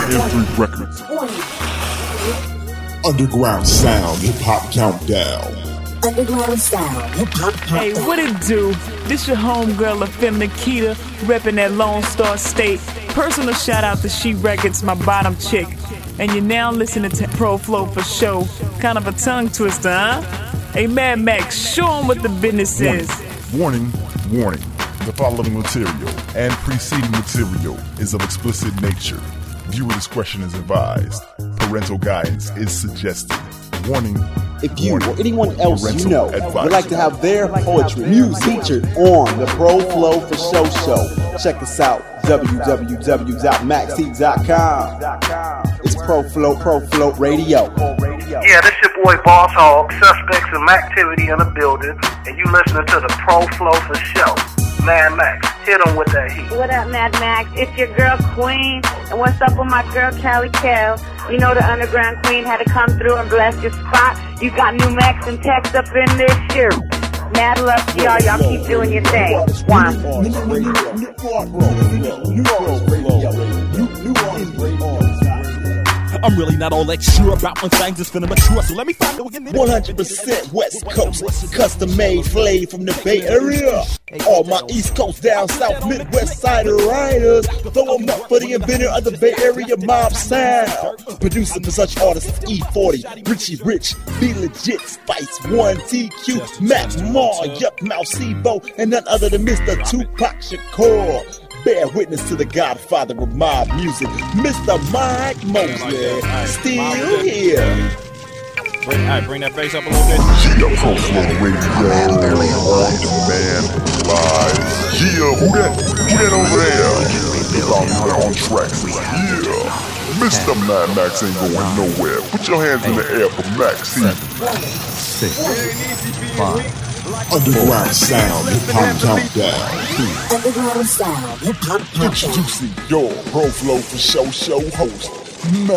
M3 Records. Underground Sound Hip Hop Countdown. Underground Sound Hip Hop Countdown. Hey, what it do? This your homegirl, LaFemme Nikita, reppin' that Lone Star State. Personal shout out to She Records, my bottom chick. And you're now listening to Pro Flow for Show. Kind of a tongue twister, huh? Hey, Mad Max, show 'em what the business is. Warning. The following material and preceding material is of explicit nature. Viewer discretion is advised. Parental guidance is suggested. Warning. If you or anyone else you know advisory. would like to have their poetry music featured on the Pro Flow for Show show, check us out, www.maxheat.com. It's Pro Flow Radio. Yeah, this your boy Boss Hog, suspects of activity in the building, and you listening to the Pro Flow for Show. Mad Max, hit him with that heat. What up, Mad Max? It's your girl Queen, and what's up with my girl Callie Cal? You know the Underground Queen had to come through and bless your spot. You got New Max and Tex up in this year. Mad love to y'all. Y'all keep doing your thing. One. I'm really not all that sure about when things is finna mature, so let me find out again. 100% West Coast, custom made flavor from the Bay Area. All my East Coast, down South, Midwest side riders, throw them up for the inventor of the Bay Area mob sound. Producer for such artists as E40, Richie Rich, Be Legit, Spice One, TQ, Matt Maul, Yup Mouth Sebo, and none other than Mr. Tupac Shakur. Bear witness to the godfather of mob music, Mr. Mike Mosley, still here. Bring that bass up a little bit. Yeah, Pro Flow Radio, on demand, live. Yeah, who that over there? I'm on tracks. Yeah, Mr. Mad Max ain't going nowhere. Put your hands in the air for Max. 7, 6, 5. Underground Sound Hip Hop Countdown. Underground Sound Hip Hop Countdown. Introducing your Pro Flow for Show host, Mad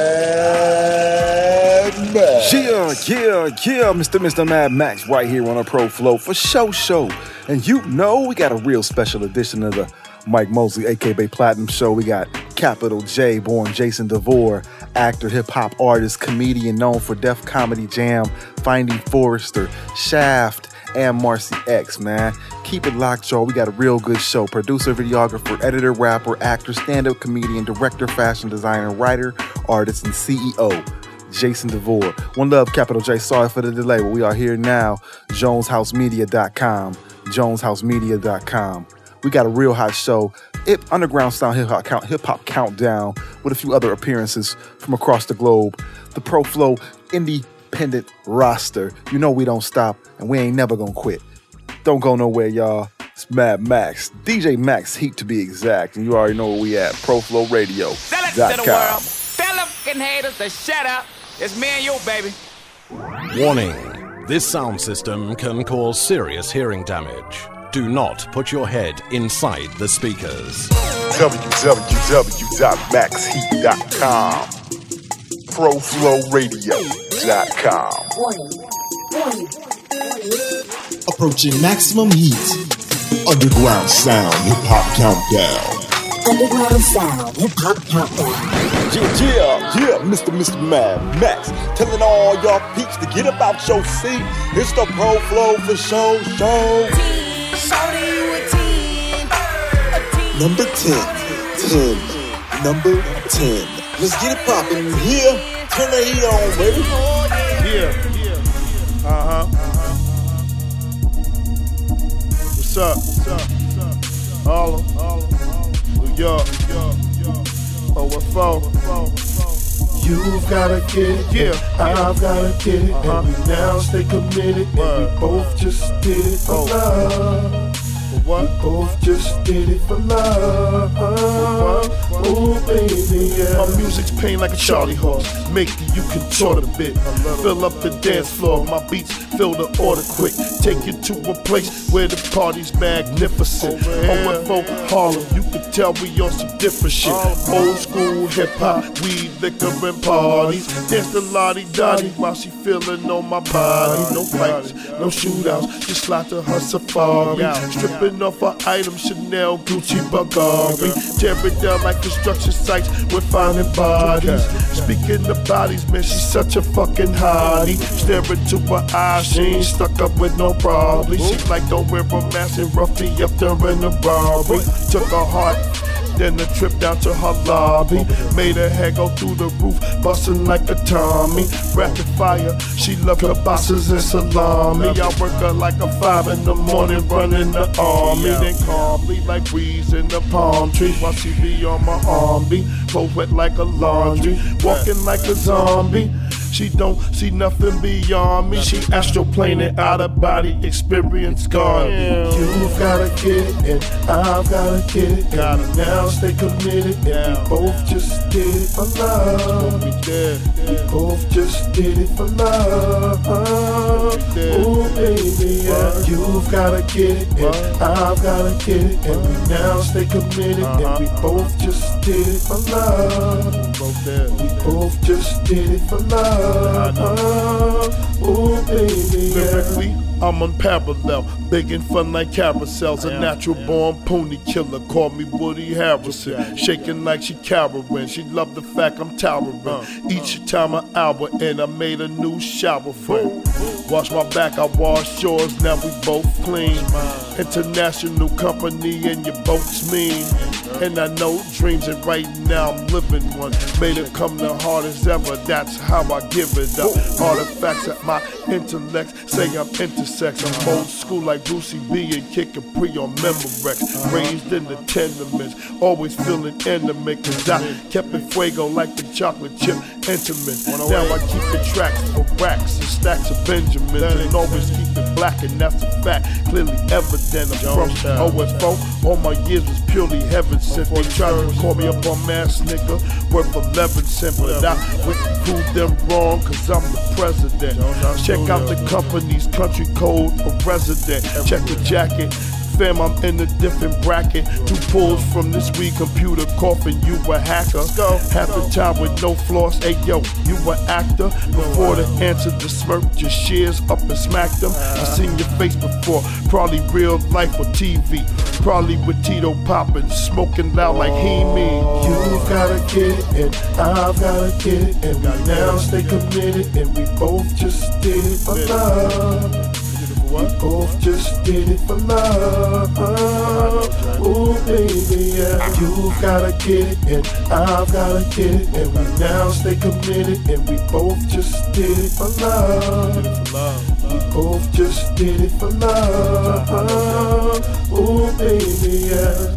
Max. Yeah, Mr. Mad Max right here on a Pro Flow for Show. And you know we got a real special edition of the Mike Mosley, a.k.a. Platinum Show. We got Capital J, born Jason DeVore, actor, hip-hop artist, comedian known for Def Comedy Jam, Finding Forrester, Shaft, and Marcy X, man. Keep it locked, y'all. We got a real good show. Producer, videographer, editor, rapper, actor, stand-up comedian, director, fashion designer, writer, artist, and CEO, Jason DeVore. One love, Capital J. Sorry for the delay, but we are here now. JonesHouseMedia.com. We got a real hot show. Underground Sound Hip Hop Countdown with a few other appearances from across the globe. The Pro Flow Independent roster. You know we don't stop, and we ain't never gonna quit. Don't go nowhere, y'all. It's Mad Max, DJ Max Heat to be exact, and you already know where we at. ProFlowRadio.com. Tell it to the world. Tell them fucking haters to shut up. It's me and you, baby. Warning: this sound system can cause serious hearing damage. Do not put your head inside the speakers. www.maxheat.com. ProFlowRadio.com. Approaching maximum heat. Underground Sound Hip Hop Countdown. Underground Sound Hip Hop Countdown. Yeah, Mr. Mad Max, telling all y'all peeps to get about your seat. It's the Pro Flow for Show. Number 10. Number 10. Let's get it poppin' here. Turn the heat on, baby. Yeah. What's up? Harlem. New York. OFO. You've gotta get it, yeah. I've gotta get it, and we now stay committed, and we both just did it for love. What? We both just did it for love. Oh baby, yeah. My music's paying like a Charlie horse. Make you contort a bit. Fill up the dance floor. My beats fill the order quick. Take you to a place where the party's magnificent. OFO Harlem, you could tell we on some different shit. Old school hip hop, weed, liquor, and parties. Dance the lottie dottie while she feeling on my body. No fights, no shootouts, just slide to her safari. Stripping off her items, Chanel, Gucci, Bulgari. Tearing down like construction sites, we're finding bodies. Speaking of bodies, man, she's such a fucking hottie. Staring to her eyes, she ain't stuck up with no problem. She like don't wear a mask and rough me up during the robbery. Took her heart, then a trip down to her lobby. Made her head go through the roof, bustin' like a Tommy. Rapid fire, she love her bosses and salami. I work her like a 5 in the morning, running the army. Then calmly like breeze in the palm trees while she be on my arm. Be both wet like a laundry, walking like a zombie. She don't see nothing beyond me. She astroplaning out of body experience gone. You've gotta get it and I've gotta get it. Gotta now stay committed and we both just did it for love. We both just did it for love. Ooh baby, yeah. You've gotta get it and I've gotta get it. And we now stay committed and we both just did it for love. We both just did it for love. Ooh, baby, lyrically, I'm unparalleled, big and fun like carousels. A natural born pony killer, call me Woody Harrelson. Shaking like she Carolyn, she love the fact I'm towering. Each time an hour and I made a new shower friend. Wash my back, I wash yours, now we both clean. International company and your boat's mean. And I know dreams and right now I'm living one. Made it come the hardest ever, that's how I give it up. Artifacts at my intellect, say I'm intersex. I'm old school like Brucey B and Kid Capri on Memorex. Raised in the tenements, always feeling intimate. Cause I kept it fuego like the chocolate chip intimate. Now I keep the tracks for racks and stacks of Benjamins. And always keep it black and that's a fact, clearly evident. I'm from OSFO, all my years was purely heaven sent. They tried to call me up on mass nigga, worth 11 cents. But I wouldn't prove them wrong cause I'm the president. Check out the company's country code of resident. Check the jacket. Fam, I'm in a different bracket. 2 pulls from this weed computer, coughing you a hacker. Half the time with no floss, hey yo, you a actor. Before the answer, the smirk just shears up and smacked them. I seen your face before, probably real life or TV. Probably with Tito popping, smoking loud like he me. You've gotta get it and I've gotta get it. And we now stay committed and we both just did it for love. We both just did it for love. Ooh, baby, yeah. You've gotta get it and I've gotta get it. And we now stay committed and we both just did it for love. We both just did it for love. Ooh, baby, yeah.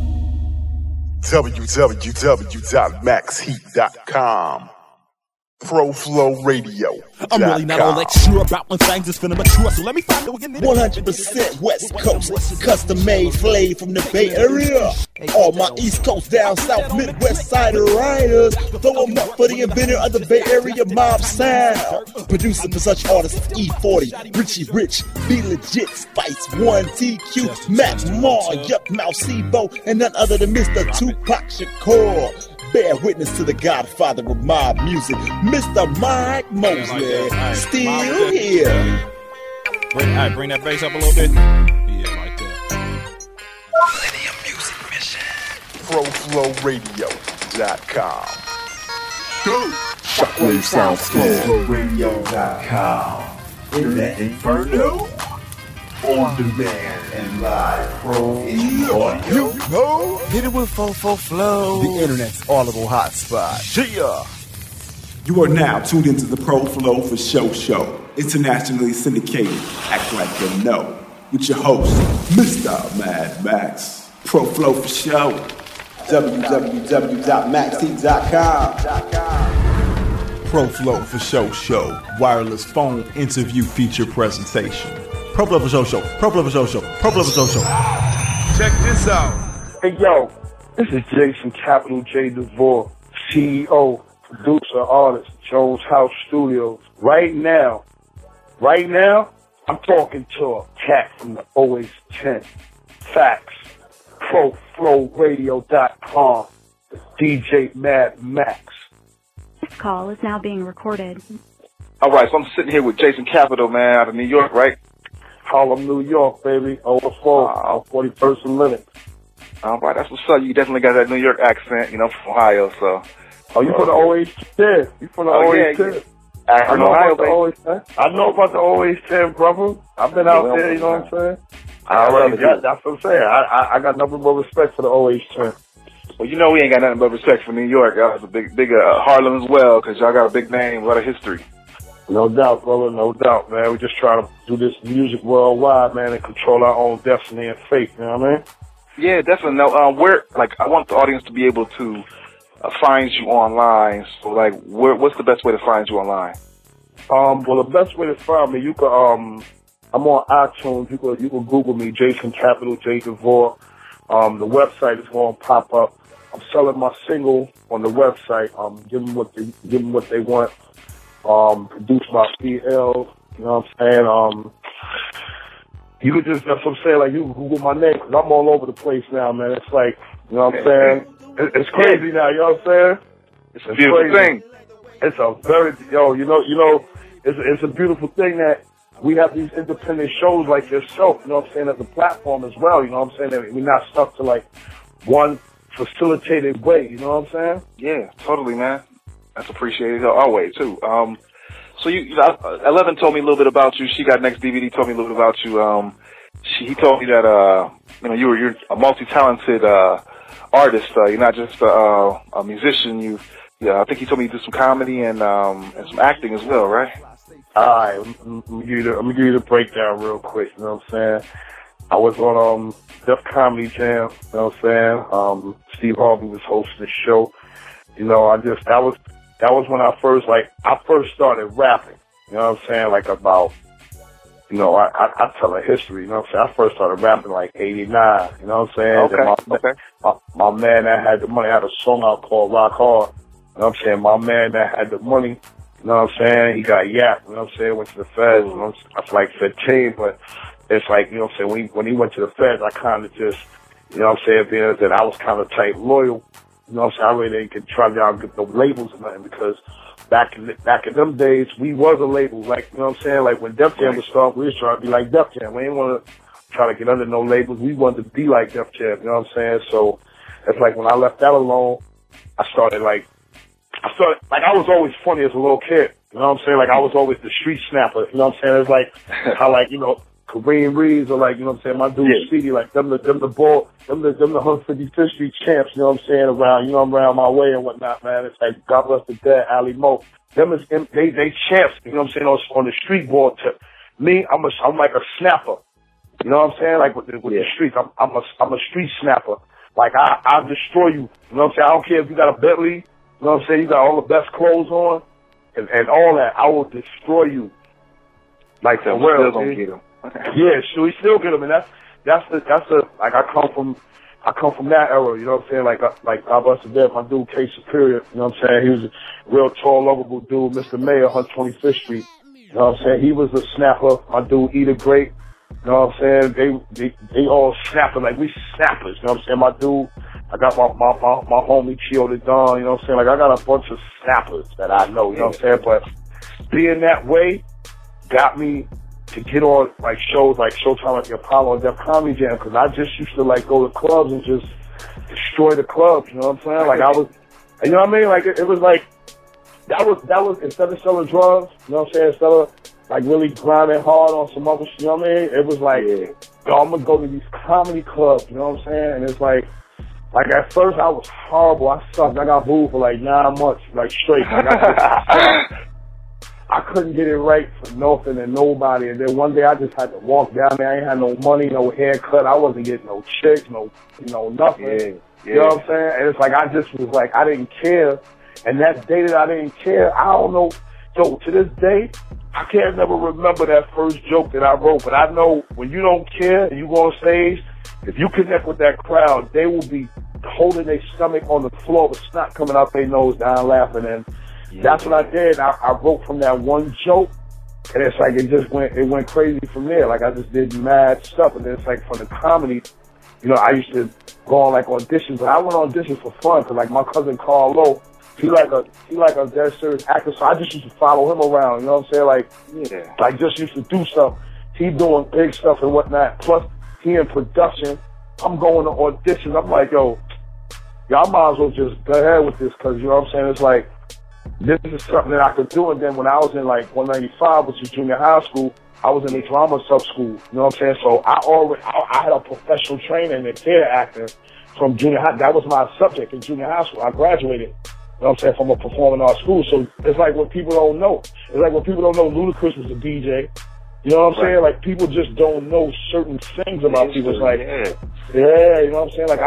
www.maxheat.com ProFlow Radio. I'm really not all that sure about when things is finna mature, so let me find out again. 100% West Coast, custom made flavor from the Bay Area. All my East Coast, down South, Midwest side riders, throw them up for the inventor of the Bay Area mob sound. Producing for such artists as E40, Richie Rich, Be Legit, Spice One, TQ, Matt Maw, Yuck Mouth, Sibo, and none other than Mr. Tupac Shakur. Bear witness to the godfather of mob music, Mr. Mike Mosley, still here. Bring that bass up a little bit. Yeah, like that. Millennium Music Mission. ProFlowRadio.com. Go! Shockwave Soundscape. Radio.com. In the Inferno. On demand and live. You know, hit it with Fofo Flow. The internet's audible hotspot. Yeah. You are now tuned into the Pro Flow for Show, internationally syndicated. Act like you know. With your host, Mr. Mad Max. Pro Flow for Show. www.maxheat.com. Pro Flow for Show. Wireless phone interview feature presentation. Pro Flow for Show. Pro Flow for Show. Pro Flow for Show. Check this out. Hey yo, this is Jason Capital J. DeVore, CEO, producer, artist, Jones House Studios. Right now, I'm talking to a cat from the OH 10. Facts. ProFlowRadio.com. DJ Mad Max. This call is now being recorded. All right, so I'm sitting here with Jason Capital, man, out of New York, right? Harlem, New York, baby. Over 41st and Linux. All right, that's what's up. You definitely got that New York accent, you know, from Ohio, so. Oh, you from the OH-10. You from the OH-10. I know about the OH-10. I know about the OH-10, brother. I've been out there, you know what I'm saying? That's what I'm saying. I got nothing but respect for the OH-10. Well, you know we ain't got nothing but respect for New York. Y'all have a big Harlem as well, because y'all got a big name, a lot of history. No doubt, brother. No doubt, man. We just try to do this music worldwide, man, and control our own destiny and fate. You know what I mean? Yeah, definitely. No, I want the audience to be able to find you online. So, what's the best way to find you online? Well, the best way to find me, you could, I'm on iTunes. You could Google me, Jason Capital J DeVore. The website is going to pop up. I'm selling my single on the website. Give them what they want. Produced by PL. You know what I'm saying? You could just, that's what I'm saying, like, you Google my name, because I'm all over the place now, man. It's like, you know what I'm saying? It's crazy now, you know what I'm saying? It's a beautiful thing. It's a very, it's a beautiful thing that we have these independent shows like yourself, you know what I'm saying, as a platform as well, you know what I'm saying? That we're not stuck to, like, one facilitated way, you know what I'm saying? Yeah, totally, man. That's appreciated always, too. So Eleven told me a little bit about you. She got Next DVD, told me a little bit about you. He told me that, you're a multi-talented, artist. You're not just a musician. I think he told me you did some comedy and some acting as well, right? Alright, I'm gonna give you the breakdown real quick, you know what I'm saying? I was on, Def Comedy Jam, you know what I'm saying? Steve Harvey was hosting the show. You know, that was when I first started rapping, you know what I'm saying, like about, you know, I tell a history, you know what I'm saying, I first started rapping like 89, you know what I'm saying, my man that had the money, I had a song out called Rock Hard, you know what I'm saying, my man that had the money, you know what I'm saying, he got yapped, you know what I'm saying, went to the feds, you know, I was like 15, but it's like, you know what I'm saying, when he went to the feds, I kind of just, you know what I'm saying, being that I was kind of type loyal. You know what I'm saying? I really didn't try to get no labels or nothing, because back in them days, we was a label. Like, you know what I'm saying? Like, when Def Jam was starting, we was trying to be like Def Jam. We didn't want to try to get under no labels. We wanted to be like Def Jam, you know what I'm saying? So, it's like when I left that alone, I was always funny as a little kid. You know what I'm saying? Like, I was always the street snapper. You know what I'm saying? It's like how, like, you know, Kareem Reeves or, like, you know what I'm saying, my dude Speedy, like them the 155th Street champs, you know what I'm saying, around my way and whatnot, man. It's like God bless the dead, Ali Mo. They champs, you know what I'm saying, on the street ball tip. Me, I'm like a snapper. You know what I'm saying? Like with the streets. I'm a street snapper. Like I'll destroy you. You know what I'm saying? I don't care if you got a Bentley, you know what I'm saying, you got all the best clothes on and all that. I will destroy you. Like the world. Yeah, so we still get them, and that's like I come from that era, you know what I'm saying? Like God bless the dead, my dude K Superior, you know what I'm saying? He was a real tall, lovable dude, Mr. Mayor, 125th Street. You know what I'm saying? He was a snapper. My dude Eater Great, you know what I'm saying? They all snapping, like we snappers, you know what I'm saying? My dude, I got my homie Chio the Don, you know what I'm saying? Like I got a bunch of snappers that I know, you know what I'm saying? But being that way got me to get on like shows like Showtime at the Apollo and Def Comedy Jam, because I just used to like go to clubs and just destroy the clubs, you know what I'm saying? Like I was, you know what I mean? Like it was like, that was instead of selling drugs, you know what I'm saying? Instead of like really grinding hard on some other shit, you know what I mean? It was like, yo, I'm gonna go to these comedy clubs, you know what I'm saying? And it's like at first I was horrible, I sucked, I got booed for like 9 months, like straight. I couldn't get it right for nothing and nobody. And then one day I just had to walk down there. I ain't had no money, no haircut. I wasn't getting no chicks, nothing. You know what I'm saying? And it's like I just was like, I didn't care. And that day that I didn't care, I don't know. Yo, to this day, I can't never remember that first joke that I wrote. But I know when you don't care and you go on stage, if you connect with that crowd, they will be holding their stomach on the floor with snot coming out their nose down laughing. And that's what I did. I wrote from that one joke, and it's like it went crazy from there. Like I just did mad stuff, and then it's like from the comedy, you know, I used to go on like auditions. But I went on auditions for fun because like my cousin Carlo, he like a dead serious actor. So I just used to follow him around. You know what I'm saying? Like, like just used to do stuff. He doing big stuff and whatnot. Plus he in production. I'm going to auditions. I'm like, yo, y'all might as well just go ahead with this because, you know what I'm saying? It's like, this is something that I could do. And then when I was in like 195, which is junior high school, I was in the drama sub-school. You know what I'm saying? So I had a professional training in theater acting from junior high. That was my subject in junior high school. I graduated, you know what I'm saying, from a performing arts school. So it's like what people don't know. It's like what people don't know. Ludacris was a DJ. You know what I'm saying? Like, people just don't know certain things about people. It's like, yeah, you know what I'm saying? Like,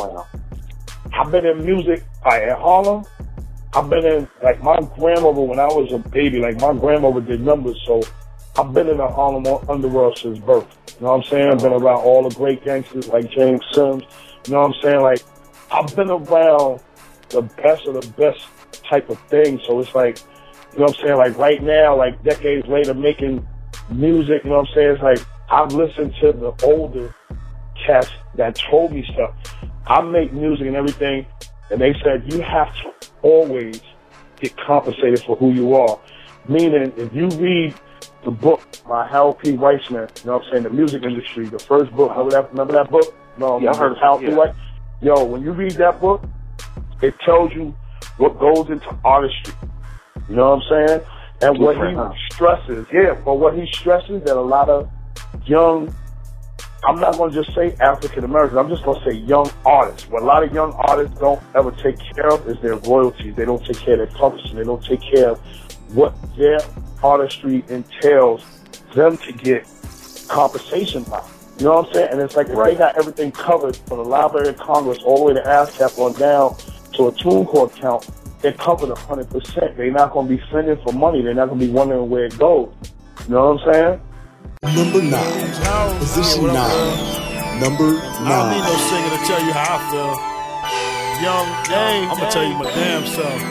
I've been in music, like, at Harlem. I've been in, like, my grandmother, when I was a baby, like, my grandmother did numbers, so I've been in the Harlem underworld since birth. You know what I'm saying? I've been around all the great gangsters, like James Sims. You know what I'm saying? Like, I've been around the best of the best type of things, so it's like, you know what I'm saying? Like, right now, like, decades later, making music, you know what I'm saying? It's like, I've listened to the older cats that told me stuff. I make music and everything, and they said you have to always get compensated for who you are. Meaning, if you read the book by Harold P. Weissman, you know what I'm saying, The Music Industry, the first book, remember that book? No, yeah, I heard Harold P. Weissman. Yo, when you read that book, it tells you what goes into artistry. You know what I'm saying? And what he stresses, but what he stresses that a lot of young, I'm not going to just say African Americans, I'm just going to say young artists. What a lot of young artists don't ever take care of is their royalties. They don't take care of their publishing. They don't take care of what their artistry entails them to get compensation by. You know what I'm saying? And it's like if they got everything covered from the Library of Congress all the way to ASCAP on down to a TuneCore account, they're covered 100%. They're not going to be spending for money. They're not going to be wondering where it goes. You know what I'm saying? Number 9. Position 9. Number 9. I don't need no singer to tell you how I feel. Young Game, I'm going to tell you my damn self.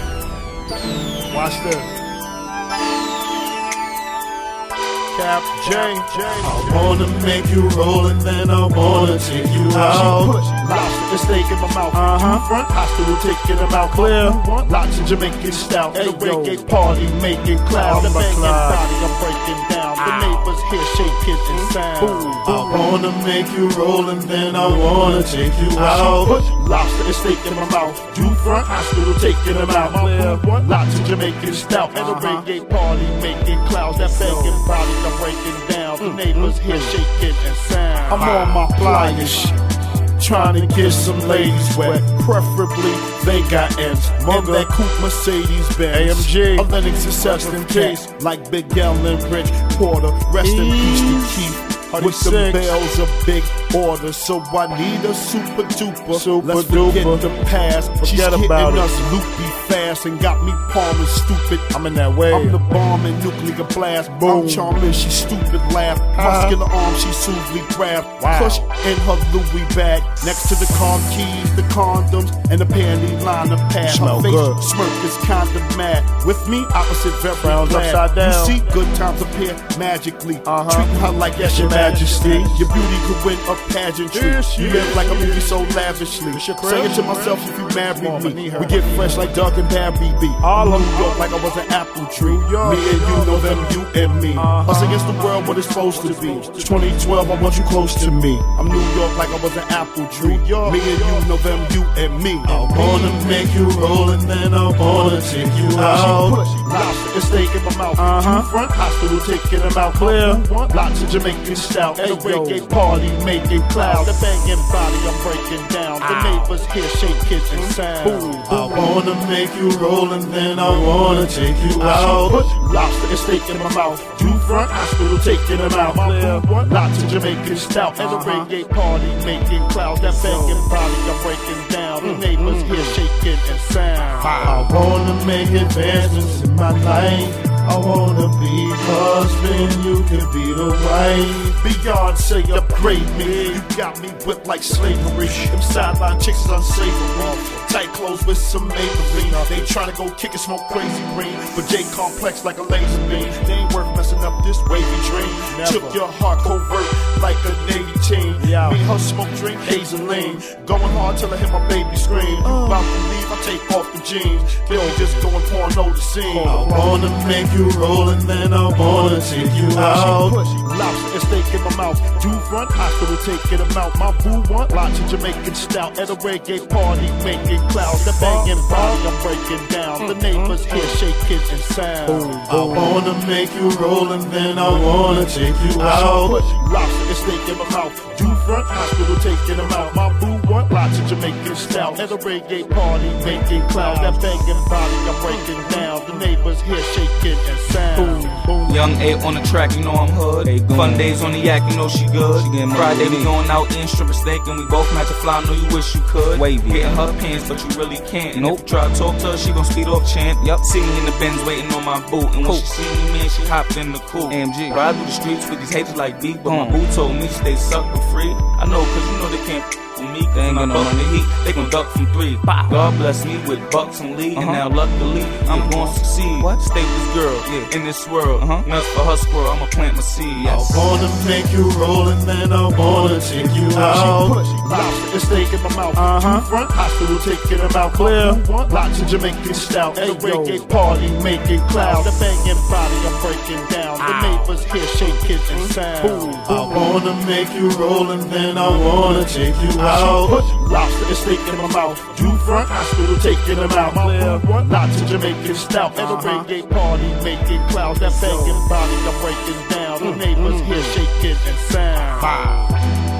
Watch this. Cap J. I wanna make you roll and then I wanna take you out. Lobster and steak in my mouth. Front hospital taking them out clear. Lots of Jamaican style. The reggae party making clouds. The banging body I'm breaking down. The neighbors here shaking and sound. I wanna make you roll and then I wanna take you out. Lobster and steak in my mouth. You front hospital taking them out clear. Lots of Jamaican style. And the reggae party making clouds. That banging body I'm breaking down. The neighbors here shaking and sound. I'm on my flying shit, trying to get some ladies wet. Preferably they got ends. In that coupe Mercedes-Benz AMG, a Lennox success in case. Like Big L and Rich Porter. Rest in peace to Keith. With some bells of big order, so I need a super duper. Let's forget the past. She's hitting us loopy fast and got me palming stupid. I'm in that way. I'm the bomb and nuclear blast. Boom. I'm charming, she stupid laugh. Muscular arm, she smoothly grab. Push in her Louis bag. Next to the car keys, the condoms, and the panty liner pad. Her face smirk is kinda mad. With me, opposite very glad. Upside down. You see good times appear magically. Treating her like yes, your majesty. Your beauty could win a pageantry. You live like a movie so lavishly. Say it to myself if you marry me. We get fresh like Doug and Barry B. All of New York like I was an apple tree. Me and you know them, you and me. Us against the world, what it's supposed to be. 2012, I want you close to me. I'm New York like I was an apple tree. Me and you know them, you and me. I wanna make you roll and then I wanna take you out. Lobster and steak in my mouth. You front hospital taking them out clear. Lots of Jamaican style. And a reggae party making clouds. The banging body I'm breaking down. The neighbors here shaking and sound. I wanna make you roll and then I wanna take you out. Lobster and steak in my mouth. You front hospital taking them out clear. Lots of Jamaican style. And a reggae party making clouds. That banging body I'm breaking down. The neighbors here shaking and sound. I wanna make advancements in my life. I wanna be husband, you can be the wife. Beyonce, upgrade me. You got me whipped like slavery. Them sideline chicks is unsavory. Tight clothes with some Maybelline. They tryna go kick and smoke crazy green, but J complex like a laser beam. They ain't worth messing giving up this wavy dream. Took your heart covert like a Navy team. Me and her smoke, drink hazeline. Going hard till I hear my baby scream. You about to leave, I take off the jeans. Then we just going porno the scene. I wanna make you roll and then I wanna take you out. Lobster and steak in my mouth. You front, hospital taking them out. My boo want lots of Jamaican stout. At a reggae party, making clouds. The banging body, I'm breaking down. The neighbors here shaking and sound. I wanna make you roll and then I wanna take you out. Lobster and steak in my mouth. You front, hospital taking them out. My boo want lots of Jamaican stout. At a reggae party, making clouds. That banging body, I'm breaking down. The neighbors here shaking and sound. Young A on the track, you know I'm hood. Fun days on the yak, you know she good. Friday we going out in stripper steak and we both match a fly. I know you wish you could. Getting her pants, but you really can't. And if you try to talk to her, she gon' speed off champ. See me in the Benz waiting on my boot. And when she see me, man, she hopped in the coupe. AMG. Ride through the streets with these haters like B, but my boo told me stay sucker free. I know, cause you know they can't for me. They ain't got no money heat. They gon' duck from 3. God bless me with bucks and Lee. And now luckily, I'm gon' succeed. Stay with this girl, in this world. Nuts for her squirrel, I'ma plant my seed. I wanna make you roll and then I wanna take you out. Lobster and steak in my mouth. You front, hospital taking them out. Clear. Lots of Jamaican stout. At a reggae party, making clouds. The banging body, I'm breaking down. The neighbors here shaking and sound. I wanna make you roll and then I wanna take you out. Lobster and steak in my mouth. You front, hospital taking them out. Lots of Jamaican stout. At a reggae party, making clouds. That banging body, I'm breaking down. The neighbors here shaking and sound.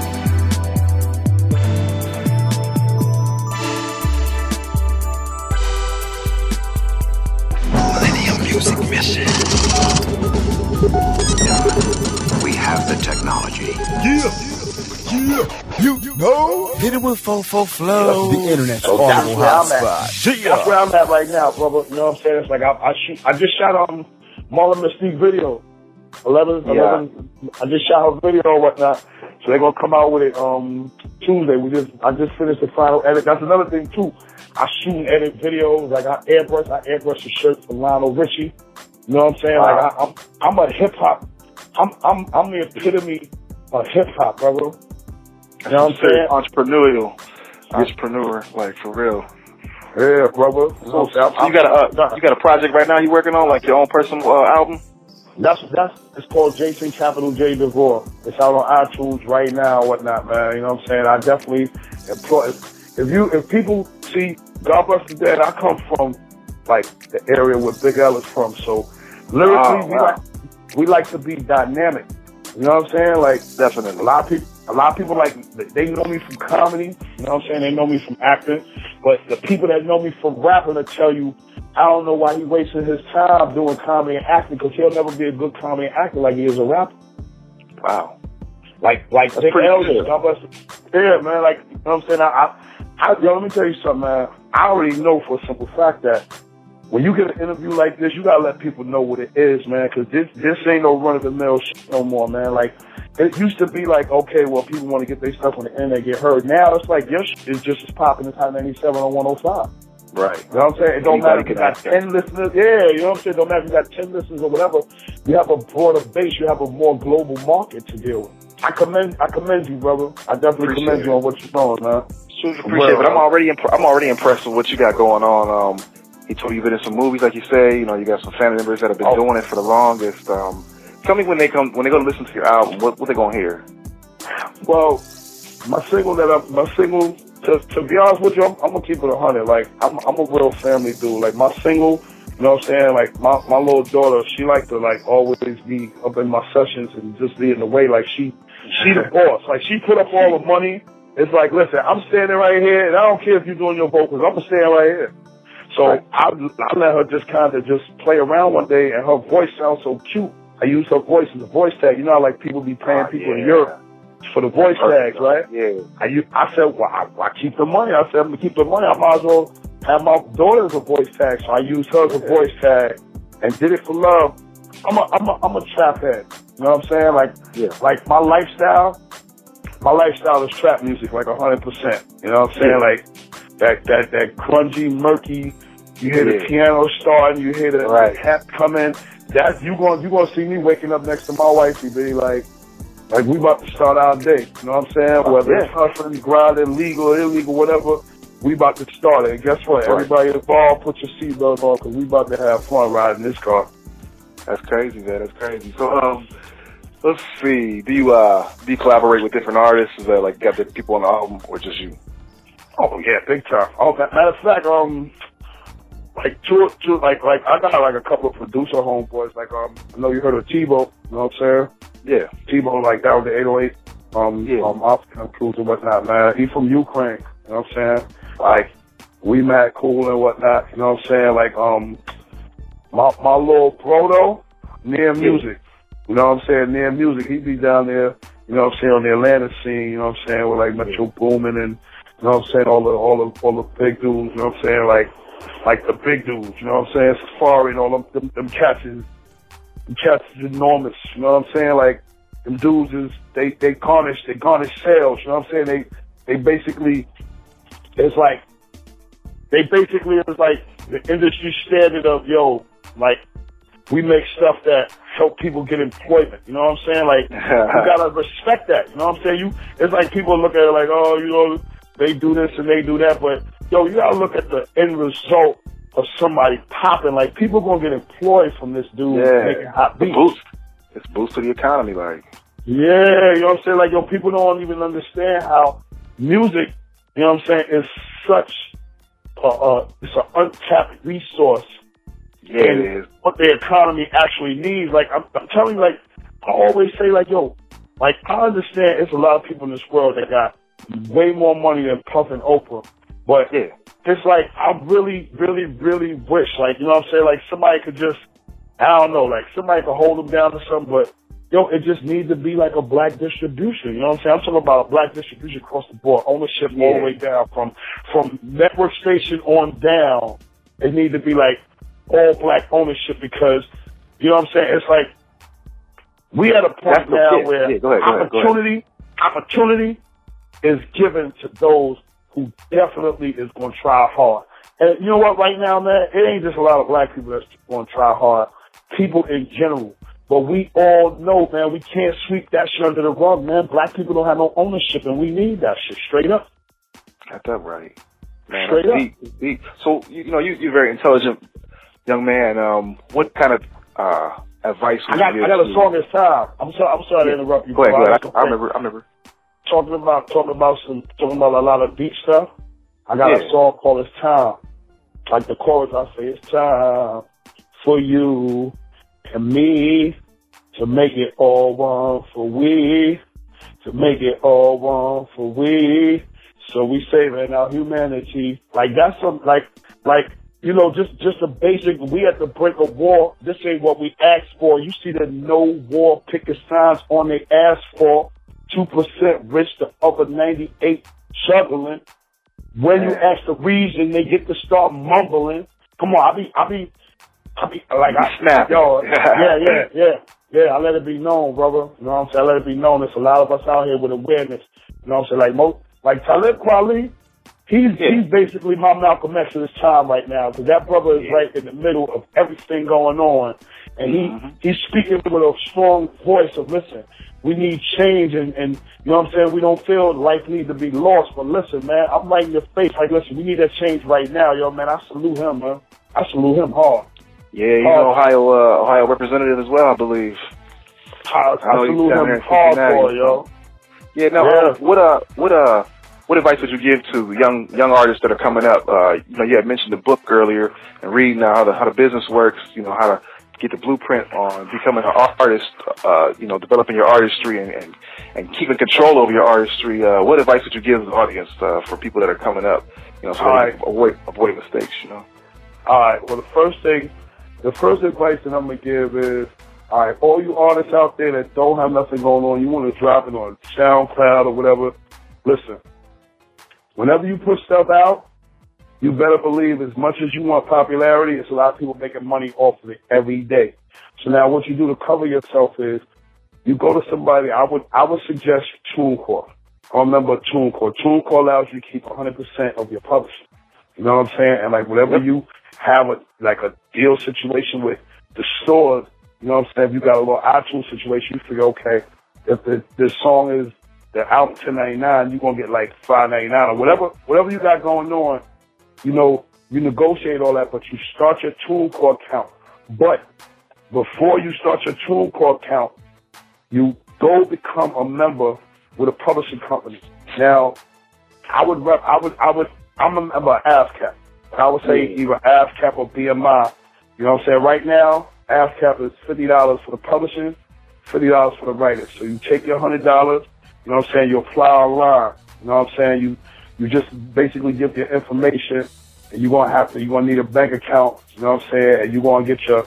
Music mission. We have the technology. You know? Hit it with Fofo Flow. The internet's so that's where I'm at. That's where I'm at right now, brother. You know what I'm saying? It's like I just shot Marlon Mystique video. 11. I just shot her video and whatnot. So they're gonna come out with it Tuesday. I just finished the final edit. That's another thing too. I shoot and edit videos. Like I airbrush the shirt from Lionel Richie. You know what I'm saying? Like I'm a hip hop. I'm the epitome of hip hop, brother. You know what I'm saying? Entrepreneur, like for real. Yeah, brother. So you got a project right now you working on, like your own personal album? It's called Jason Capital J DeVore. It's out on iTunes right now, whatnot, man. You know what I'm saying? I definitely employ. If people see God Bless the Dead, I come from like the area where Big L is from. So lyrically, we like to be dynamic. You know what I'm saying? Like definitely. A lot of people like they know me from comedy. You know what I'm saying? They know me from acting. But the people that know me from rapping will tell you, I don't know why he wasting his time doing comedy and acting, because he'll never be a good comedy and actor like he is a rapper. Wow. Like Big L is. God bless him. Yeah, man. Like, you know what I'm saying? Let me tell you something, man. I already know for a simple fact that when you get an interview like this, you gotta let people know what it is, man, because this ain't no run-of-the-mill shit no more, man. Like, it used to be like, okay, well, people want to get their stuff on the internet, get heard. Now it's like your shit is just as popping as Hot 97 on 105. Right. You know what I'm saying? It don't matter if you got 10 listeners. Yeah, you know what I'm saying? It don't matter if you got 10 listeners or whatever. You have a broader base. You have a more global market to deal with. I commend you, brother. I definitely commend you on what you're doing, man. Appreciate it, but I'm already impressed with what you got going on. He told you you've been in some movies, like you say. You know, you got some family members that have been doing it for the longest. Tell me when they go to listen to your album, what they gonna hear? Well, my single, to be honest with you, I'm gonna keep it 100. Like, I'm a real family dude. Like, my single, you know what I'm saying? Like, my little daughter, she like to like always be up in my sessions and just be in the way. Like, she the boss. Like, she put up all the money. It's like, listen, I'm standing right here, and I don't care if you're doing your vocals. I'm gonna stand right here. So I let her just kind of just play around one day, and her voice sounds so cute. I use her voice as a voice tag. You know how like people be paying people in Europe for the voice tags, right? Yeah. I said, well, I keep the money. I said, I'm gonna keep the money. I might as well have my daughter as a voice tag. So I used her as a voice tag and did it for love. I'm a trap head. You know what I'm saying? Like my lifestyle is trap music, like 100%. You know what I'm saying? Like that grungy, murky, You hear the piano starting, you hear the hat come in. That you gonna see me waking up next to my wifey, be like we about to start our day. You know what I'm saying? Whether it's hustling, grinding, legal, illegal, whatever, we about to start it. And guess what? Everybody involved, put your seatbelt on, because we about to have fun riding this car. That's crazy, man. That's crazy. So, let's see. Do you collaborate with different artists? Is that like got the people on the album, or just you? Oh yeah, big time. Oh, matter of fact, like two, like I got like a couple of producer homeboys. Like I know you heard of Tebow. You know what I'm saying? Yeah. Tebow, like down with the 808. African Cruise and whatnot, man. He's from Ukraine. You know what I'm saying? Like we mad cool and whatnot. You know what I'm saying? Like my little bro though, Near Music. You know what I'm saying? Near Music. He be down there. You know what I'm saying, on the Atlanta scene. You know what I'm saying? With like Metro Boomin and you know what I'm saying, all the big dudes. You know what I'm saying? Like the big dudes, you know what I'm saying? Safari and all them cats is enormous, you know what I'm saying? Like, them dudes is, they garnish sales, you know what I'm saying? They basically, it's like the industry standard of, yo, like, we make stuff that help people get employment, you know what I'm saying? Like, you gotta respect that, you know what I'm saying? It's like people look at it like, oh, you know, they do this and they do that, but yo, you gotta look at the end result of somebody popping. Like, people gonna get employed from this dude making hot beats. It's boost to the economy, like. Yeah, you know what I'm saying? Like, yo, people don't even understand how music, you know what I'm saying, is such it's an untapped resource. Yeah, it is. What the economy actually needs. Like, I'm telling you, like, I always say, like, yo, like, I understand it's a lot of people in this world that got way more money than Puff and Oprah. But it's like, I really, really, really wish, like, you know what I'm saying? Like, somebody could just, I don't know, like, somebody could hold them down to something, but, yo, it just needs to be like a black distribution. You know what I'm saying? I'm talking about a black distribution across the board, ownership all the way down, from network station on down. It needs to be like all black ownership because, you know what I'm saying? It's like, we at a point now where opportunity is given to those who definitely is going to try hard. And you know what, right now, man, it ain't just a lot of black people that's going to try hard. People in general. But we all know, man, we can't sweep that shit under the rug, man. Black people don't have no ownership, and we need that shit, straight up. Got that right. Man, straight up. Deep. So, you know, you're a very intelligent young man. What kind of advice would you give? I got a song this time. I'm sorry to interrupt you. Go ahead. I remember. Talking about a lot of deep stuff. I got a song called "It's Time." Like the chorus, I say, "It's time for you and me to make it all one for we, to make it all one for we. So we saving our humanity." Like that's some like you know, just a basic. We at the brink of war. This ain't what we asked for. You see the no war picket signs on their asphalt. 2% rich, the other 98 struggling. When you ask the reason, they get to start mumbling. Come on, I be like, snap. Yo, yeah. I let it be known, brother. You know what I'm saying? I let it be known. There's a lot of us out here with awareness. You know what I'm saying? Like Talib Kweli, he's basically my Malcolm X of his time right now, because that brother is right in the middle of everything going on, and he's speaking with a strong voice of, listen, we need change, and you know what I'm saying? We don't feel life needs to be lost, but listen, man, I'm right in your face. Like, listen, we need that change right now, yo, man. I salute him, man. I salute him hard. Yeah, he's an Ohio representative as well, I believe. I salute him hardcore, yo. Yeah, no. What advice would you give to young artists that are coming up? You know, you had mentioned the book earlier and reading how the business works. You know, how to get the blueprint on becoming an artist. You know, developing your artistry and keeping control over your artistry. What advice would you give the audience for people that are coming up? You know, so they can avoid mistakes. You know. All right. Well, the first advice that I'm gonna give is, all right, all you artists out there that don't have nothing going on, you want to drop it on SoundCloud or whatever. Listen, whenever you put stuff out, you better believe as much as you want popularity, it's a lot of people making money off of it every day. So now what you do to cover yourself is you go to somebody. I would suggest TuneCore. I remember TuneCore. TuneCore allows you to keep 100% of your publishing. You know what I'm saying? And like whenever you have a deal situation with the stores, you know what I'm saying? If you got a little iTunes situation, you figure, okay, if this song is the album $10.99, you're gonna get like $5.99 or whatever you got going on. You know, you negotiate all that, but you start your TuneCore account. But before you start your TuneCore account, you go become a member with a publishing company. Now, I'm a member of ASCAP. I would say either ASCAP or BMI. You know what I'm saying? Right now, ASCAP is $50 for the publishing, $50 for the writers. So you take your $100, you know what I'm saying? You apply online. You know what I'm saying? You just basically give your information, and you're gonna need a bank account. You know what I'm saying? And you're gonna get your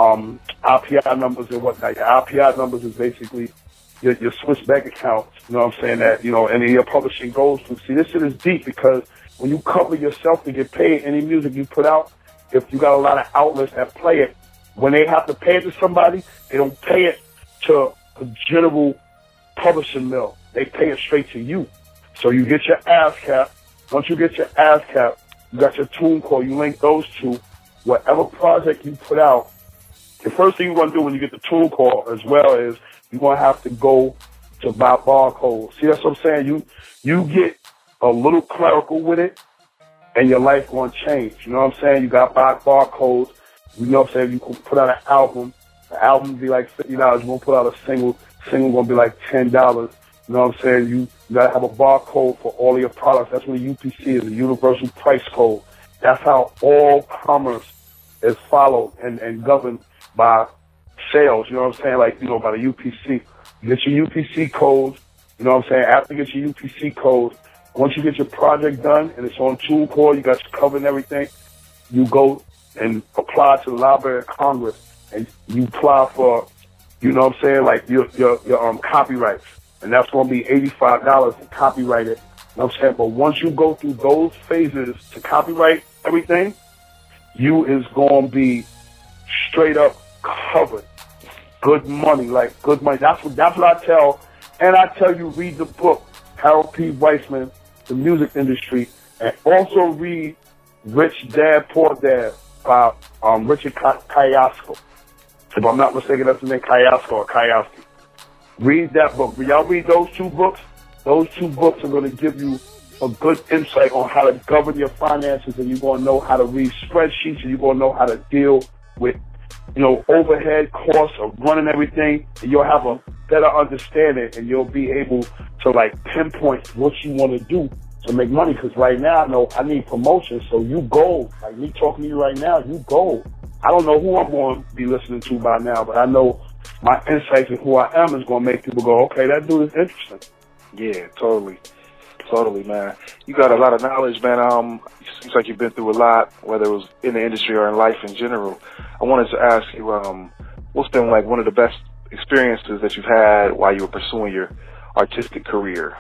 IPI numbers and whatnot. Your IPI numbers is basically your Swiss bank account. You know what I'm saying? That, you know, any of your publishing goes to. See, this shit is deep because when you cover yourself to get paid, any music you put out, if you got a lot of outlets that play it, when they have to pay it to somebody, they don't pay it to a general publishing mill. They pay it straight to you. So you get your ASCAP. Once you get your ASCAP, you got your TuneCore. You link those two. Whatever project you put out, the first thing you're going to do when you get the TuneCore as well is you're going to have to go to buy barcodes. See, that's what I'm saying? You get a little clerical with it, and your life going to change. You know what I'm saying? You got to buy barcodes. You know what I'm saying? You can put out an album. The album will be like $50. You're going to put out a single. Single going to be like $10. You know what I'm saying? You got to have a barcode for all of your products. That's what a UPC is, a universal price code. That's how all commerce is followed and governed by sales. You know what I'm saying? Like, you know, by the UPC. You get your UPC codes. You know what I'm saying? After you get your UPC codes, once you get your project done and it's on TuneCore, you got your cover and everything, you go and apply to the Library of Congress and you apply for, you know what I'm saying, like your copyrights. And that's going to be $85 to copyright it. You know what I'm saying? But once you go through those phases to copyright everything, you is going to be straight up covered. Good money, like good money. That's what I tell. And I tell you, read the book, Harold P. Weissman, The Music Industry, and also read Rich Dad, Poor Dad by Richard Kiyosaki. If I'm not mistaken, that's the name, Kiyosaki or Kiyosaki. Read that book. When y'all read those two books are going to give you a good insight on how to govern your finances, and you're going to know how to read spreadsheets, and you're going to know how to deal with, you know, overhead costs of running everything, and you'll have a better understanding, and you'll be able to, like, pinpoint what you want to do to make money. Because right now, I know I need promotion, so you gold. Like me talking to you right now, you gold. I don't know who I'm going to be listening to by now, but I know my insights and who I am is going to make people go, okay, that dude is interesting. Yeah, totally, man. You got a lot of knowledge, man. It seems like you've been through a lot, whether it was in the industry or in life in general. I wanted to ask you, what's been like one of the best experiences that you've had while you were pursuing your artistic career?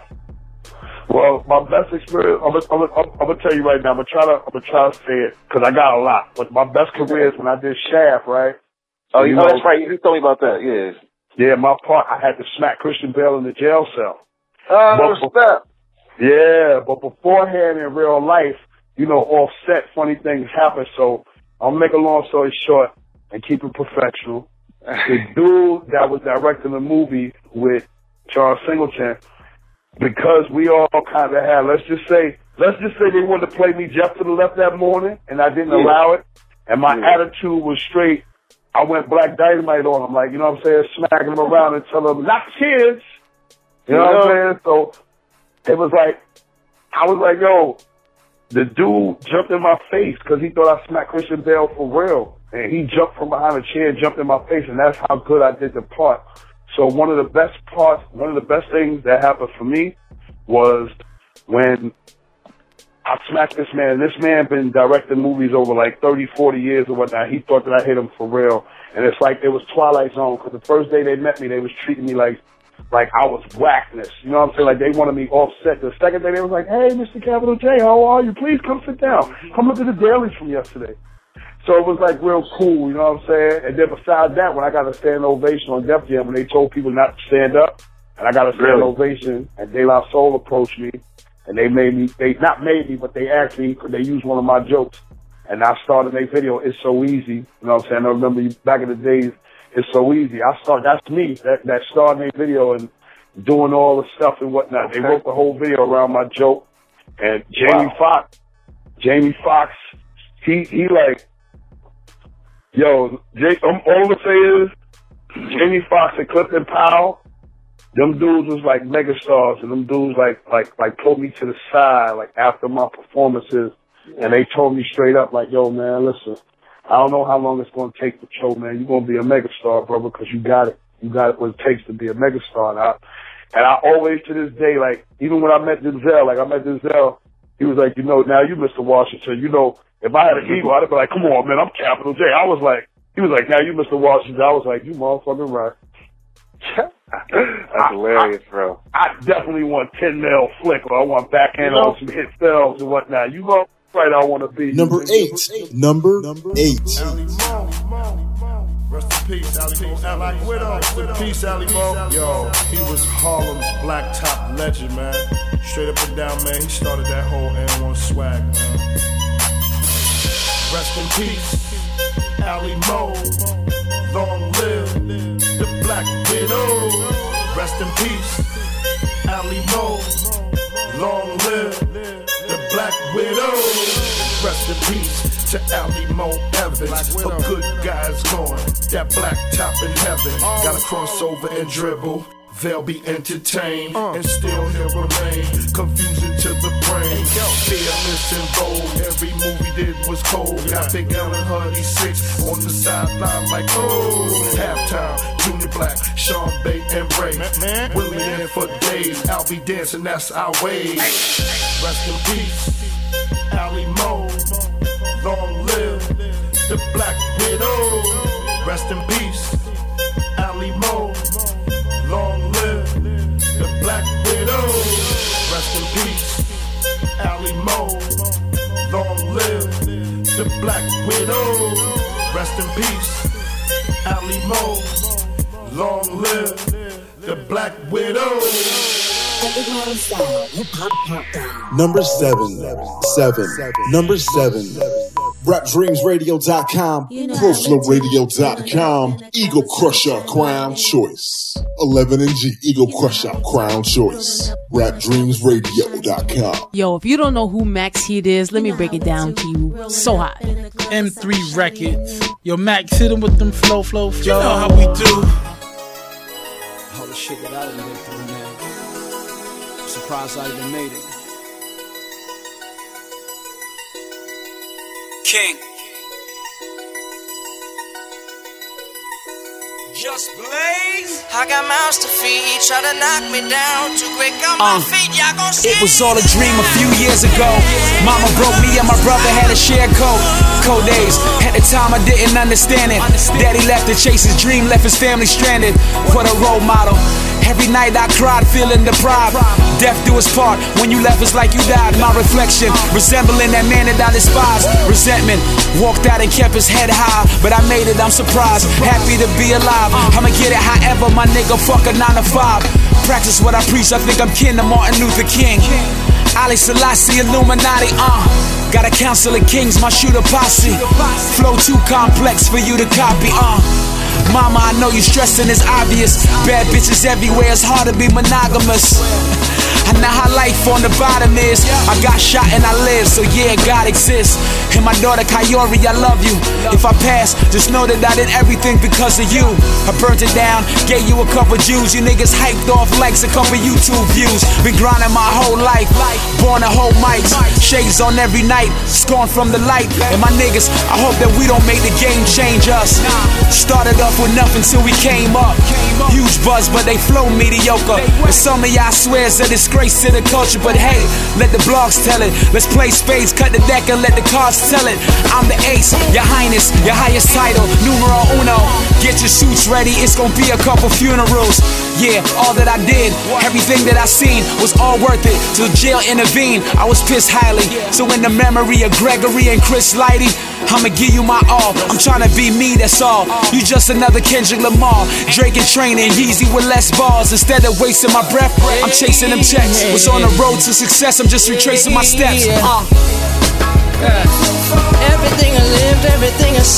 Well, my best experience, I'm gonna tell you right now. I'm gonna try to say it because I got a lot. But my best career is when I did Shaft, right? Oh, you know, that's right. You told me about that. Yes. Yeah, my part. I had to smack Christian Bale in the jail cell. Respect. Yeah, but beforehand in real life, you know, offset, funny things happen. So I'll make a long story short and keep it professional. The dude that was directing the movie with Charles Singleton, because we all kind of had, let's just say they wanted to play me Jeff to the Left that morning, and I didn't allow it. And my attitude was straight. I went Black Dynamite on him, like, you know what I'm saying, smacking him around and telling him, not kids. You know what I'm saying? So it was like, I was like, yo, the dude jumped in my face because he thought I smacked Christian Bale for real. And he jumped from behind a chair and jumped in my face, and that's how good I did the part. So one of the best things that happened for me was when I smacked this man. This man been directing movies over like 30, 40 years or whatnot. He thought that I hit him for real. And it's like it was Twilight Zone, because the first day they met me, they was treating me like I was whackness. You know what I'm saying? Like they wanted me offset. The second day they was like, hey, Mr. Capital J, how are you? Please come sit down. Come look at the dailies from yesterday. So it was like real cool, you know what I'm saying? And then besides that, when I got a standing ovation on Def Jam, when they told people not to stand up, and I got a standing ovation, and De La Soul approached me, and they used one of my jokes, and I started their video. It's so easy, you know what I'm saying? I remember back in the days, it's so easy. That's me, that starting their video and doing all the stuff and whatnot. They wrote the whole video around my joke, and Jamie Foxx, he like, yo, all I'm gonna say is, Jamie Foxx and Clifton Powell, them dudes was like megastars, and them dudes like pulled me to the side like after my performances, and they told me straight up like, yo man, listen, I don't know how long it's gonna take to show, man. You're gonna be a megastar, brother, because you got it what it takes to be a megastar. And I always to this day, like even when I met Denzel, he was like, you know, now you Mr. Washington, you know, if I had an ego, I'd be like, come on, man, I'm Capital J. He was like, now you Mr. Washington. I was like, you motherfucking right. That's hilarious, bro. I definitely want 10 mil flick, or I want backhand on some hit films and whatnot. You know, right? I want to be. Number 8. Number 8. Rest in peace, Ali Mo. Rest in peace, Ali Mo. Yo, he was Harlem's blacktop legend, man. Straight up and down, man. He started that whole N1 swag, man. Rest in peace, Ali Mo. Long live the Black Widow. Rest in peace, Ali Mo. Long live the Black Widow. Rest in peace to Ali Mo Evans. A good guy's gone. That black top in heaven. Gotta cross over and dribble. They'll be entertained and still he'll remain. Confusion to the brain. Fearless and bold. Every move he did was cold. Got Big L and Huddy 6 on the sideline like, oh. Halftime, Junior Black, Sean Bay and Ray. We'll be in for days. I'll be dancing, that's our way. Rest in peace, Ali Mo. Long live the Black Widow. Rest in peace, Ali Mo. Long live the Black Widow. Rest in peace, Ali Mo. Long live the Black Widow. Rest in peace, Ali Mo. Long live the Black Widow. Underground Style Hip Hop Countdown. Number 7. Number 7. RapDreamsRadio.com, ProFlowRadio.com, Eagle Crusher Crown Choice. 11NG Eagle Crusher Crown Choice. RapDreamsRadio.com. Yo, if you don't know who Max Heat is, let me break it down to you. So hot. M3 Records. Yo, Max, hit him with them flow. You know how we do. All the shit that I done been through, man. I'm surprised I even made it. King. Just blaze. I got mouths to feed, try to knock me down. Too quick on my feet, y'all gon' see. It was all a dream a few years ago. Mama broke me and my brother had a shared code. Cold days, at the time I didn't understand it. Daddy left to chase his dream, left his family stranded. What a role model. Every night I cried, feeling deprived. Death do its part, when you left it's like you died. My reflection, resembling that man that I despise. Resentment, walked out and kept his head high. But I made it, I'm surprised, happy to be alive. I'ma get it however, my nigga, fuck a 9 to 5. Practice what I preach, I think I'm kin to Martin Luther King. Ali Selassie, Illuminati, Got a council of kings, my shooter posse. Flow too complex for you to copy, Mama, I know you stressing, it's obvious. Bad bitches everywhere, it's hard to be monogamous. I know how life on the bottom is. I got shot and I live, so yeah, God exists. And my daughter Kayori, I love you. If I pass, just know that I did everything because of you. I burnt it down, gave you a couple Jews. You niggas hyped off likes, a couple YouTube views. Been grinding my whole life, born to hold mics. Shades on every night, scorned from the light. And my niggas, I hope that we don't make the game change us. Started off with nothing till we came up. Huge buzz, but they flow mediocre. And some of y'all swear it's a disgrace to the culture. But hey, let the blogs tell it. Let's play spades, cut the deck and let the cards tell it. I'm the ace, your highness, your highest title, numero uno. Get your suits ready, it's gonna be a couple funerals. Yeah, all that I did, everything that I seen was all worth it. Till jail intervened, I was pissed highly. So in the memory of Gregory and Chris Lighty, I'ma give you my all. I'm trying to be me, that's all. You just another Kendrick Lamar. Drake and training, Yeezy with less balls. Instead of wasting my breath, I'm chasing them checks. Was on the road to success, I'm just retracing my steps. Everything I lived, everything I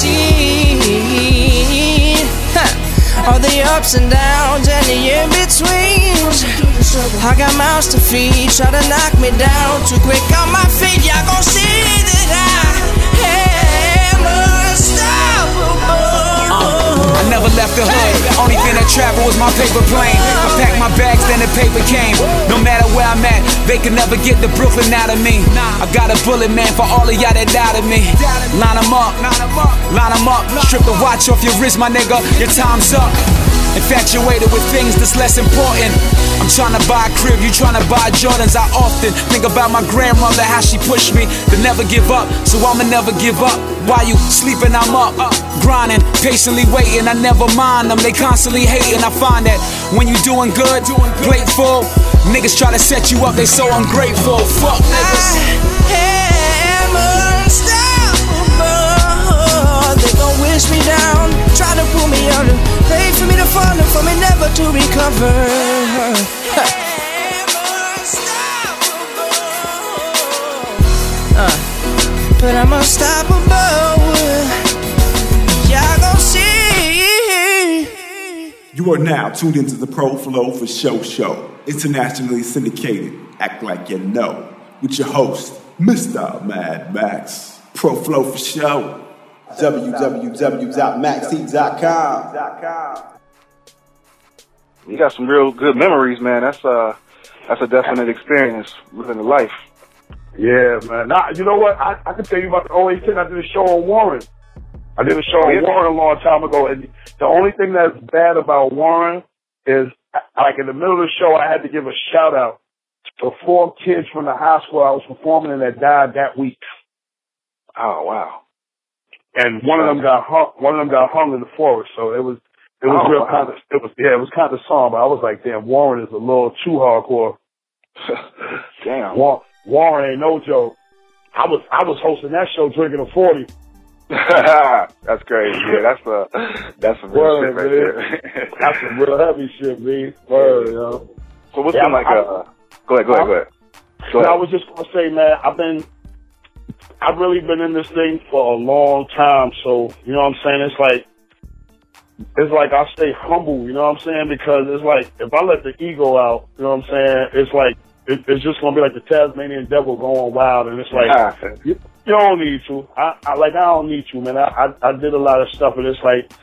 see, all the ups and downs and the in-betweens. I got mouths to feed, try to knock me down. Too quick on my feet, y'all gon' see that I am unstoppable. I never left the hood, only thing that traveled was my paper plane. I packed my bags, then the paper came. No matter where I'm at, they can never get the Brooklyn out of me. I got a bullet, man, for all of y'all that doubted me. Line them up, strip the watch off your wrist, my nigga, your time's up. Infatuated with things that's less important. I'm trying to buy a crib, you trying to buy Jordans. I often think about my grandmother, how she pushed me to never give up, so I'ma never give up. While you sleeping, I'm up, grinding, patiently waiting. I never mind them, they constantly hating. I find that when you doing good, plate full, niggas try to set you up, they so ungrateful. Fuck niggas. I am unstoppable. They gon' wish me down, try to pull me under, pray for me to fall and for me never to recover. But I'm unstoppable. Y'all gon' see. You are now tuned into the Pro Flow for Show, internationally syndicated. Act like you know, with your host, Mr. Mad Max. Pro Flow for Show. www.maxheat.com. You got some real good memories, man. That's a definite experience living the life. Yeah, man. Nah, you know what? I can tell you about the only thing I did a show on Warren. I did a show on Warren a long time ago, and the only thing that's bad about Warren is, like, in the middle of the show, I had to give a shout out to 4 kids from the high school I was performing in that died that week. Oh wow! And one of them got hung in the forest. So it was real kind of, it was kind of somber. I was like, damn, Warren is a little too hardcore. Damn. Warren ain't no joke. I was hosting that show drinking a 40. That's crazy. Yeah, that's some real shit right there. That's some real heavy shit, man. Word, yo. So what's been like go ahead. I was just gonna say, man, I've really been in this thing for a long time, so you know what I'm saying? It's like I stay humble, you know what I'm saying? Because it's like if I let the ego out, you know what I'm saying? It's like it's just gonna be like the Tasmanian devil going wild, and it's like you don't need to. I don't need to, man. I did a lot of stuff, and it's like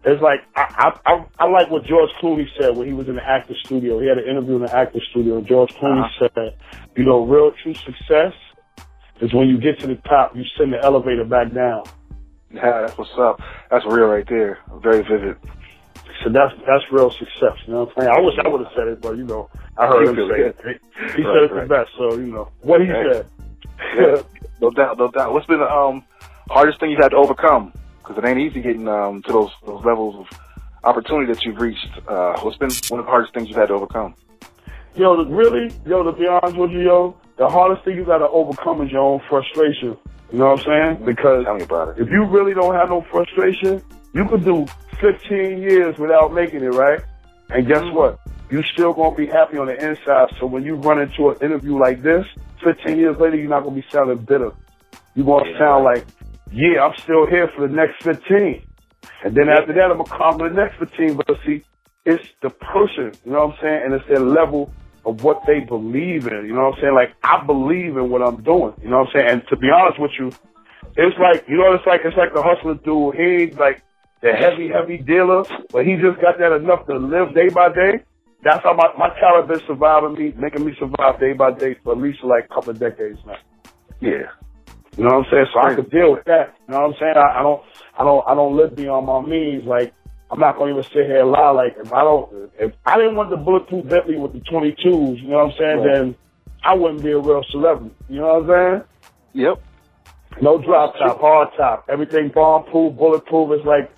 I like what George Clooney said when he was in the actor studio. He had an interview in the actor studio, and George Clooney said, you know, real true success is when you get to the top, you send the elevator back down. Yeah, that's what's up. That's real right there. Very vivid. So that's real success. You know what I'm saying? I wish I would have said it, but you know, I heard him say it. He said it the best, so you know what he said. Yeah. No doubt. What's been the hardest thing you've had to overcome? Because it ain't easy getting to those levels of opportunity that you've reached. What's been one of the hardest things you've had to overcome? To be honest with you, the hardest thing you got to overcome is your own frustration. You know what I'm saying? Because tell me about it. If you really don't have no frustration, you could do 15 years without making it, right? And guess what? You still gonna be happy on the inside. So when you run into an interview like this, 15 years later, you're not gonna be sounding bitter. You're gonna sound like, yeah, I'm still here for the next 15. And then after that, I'm gonna come to the next 15. But see, it's the person, you know what I'm saying? And it's their level of what they believe in, you know what I'm saying? Like, I believe in what I'm doing, you know what I'm saying? And to be honest with you, it's like, you know, it's like the hustler dude. He ain't like the heavy dealer, but he just got that enough to live day by day. That's how my talent been surviving me, making me survive day by day for at least like a couple of decades now. Yeah. You know what I'm saying? So I could deal with that. You know what I'm saying? I don't live beyond my means. Like, I'm not gonna even sit here and lie. Like, if I didn't want the bulletproof Bentley with the 22s, you know what I'm saying? Right. Then I wouldn't be a real celebrity. You know what I'm saying? Yep. No drop top, hard top, everything bomb proof, bulletproof. It's like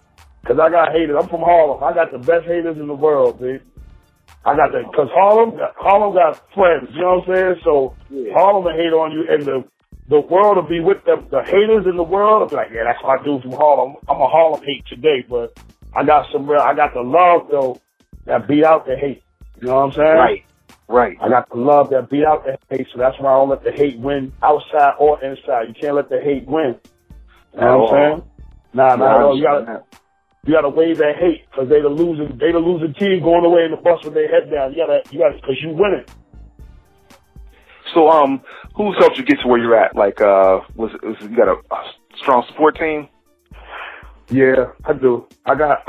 Cause I got haters. I'm from Harlem. I got the best haters in the world, dude. I got the, cause Harlem got friends, you know what I'm saying? So Harlem will hate on you, and the world will be with them. The haters in the world will be like, yeah, that's my dude from Harlem. I'm a Harlem hate today, but I got the love though that beat out the hate. You know what I'm saying? Right. I got the love that beat out the hate, so that's why I don't let the hate win outside or inside. You can't let the hate win. You know what I'm saying? Nah, you gotta wave that hate, cause they the losing team going away in the bus with their head down. You gotta, cause you winning. So, who's helped you get to where you're at? Like, you got a strong support team? Yeah, I do. I got,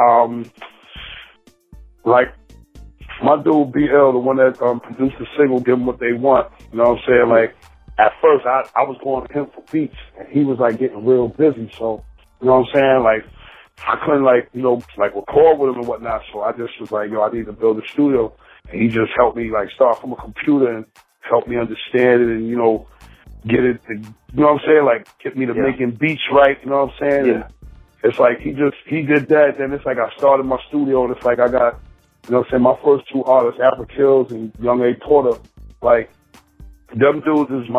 like, my dude BL, the one that produced the single, Give Them What They Want. You know what I'm saying? Like, at first, I was going to him for beats, and he was, like, getting real busy. So, you know what I'm saying? Like, I couldn't, like, you know, like, record with him and whatnot. So I just was like, yo, I need to build a studio. And he just helped me, like, start from a computer and help me understand it and, you know, get it, you know what I'm saying? Like, get me to making beats right, you know what I'm saying? Yeah. And it's like, he did that. Then it's like I started my studio, and it's like I got, you know what I'm saying, my first two artists, Afro Kills and Young A. Porter, like, them dudes is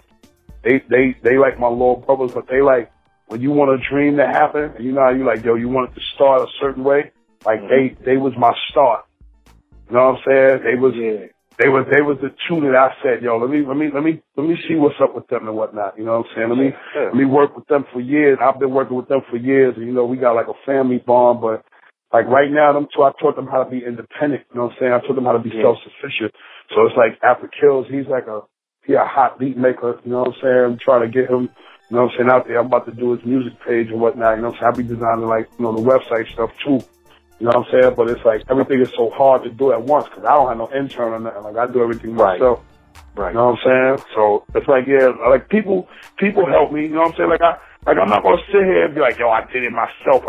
they like my little brothers, but they like, when you want a dream to happen, and you know how you like, yo, you want it to start a certain way, like, they was my start. You know what I'm saying? They was the two that I said, yo, let me see what's up with them and whatnot. You know what I'm saying? Let me work with them for years. I've been working with them for years, and, you know, we got like a family bond, but like right now, them two, I taught them how to be independent. You know what I'm saying? I taught them how to be self-sufficient. So it's like Afro Kills, he's a hot beat maker. You know what I'm saying? I'm trying to get him, you know what I'm saying, out there. I'm about to do his music page and whatnot. You know what I'm saying? I'll be designing, like, you know, the website stuff too. You know what I'm saying? But it's like everything is so hard to do at once because I don't have no intern or nothing. Like, I do everything myself. Right. You know what I'm saying? So it's like, yeah, like people help me. You know what I'm saying? Like I'm not gonna sit here and be like, yo, I did it myself.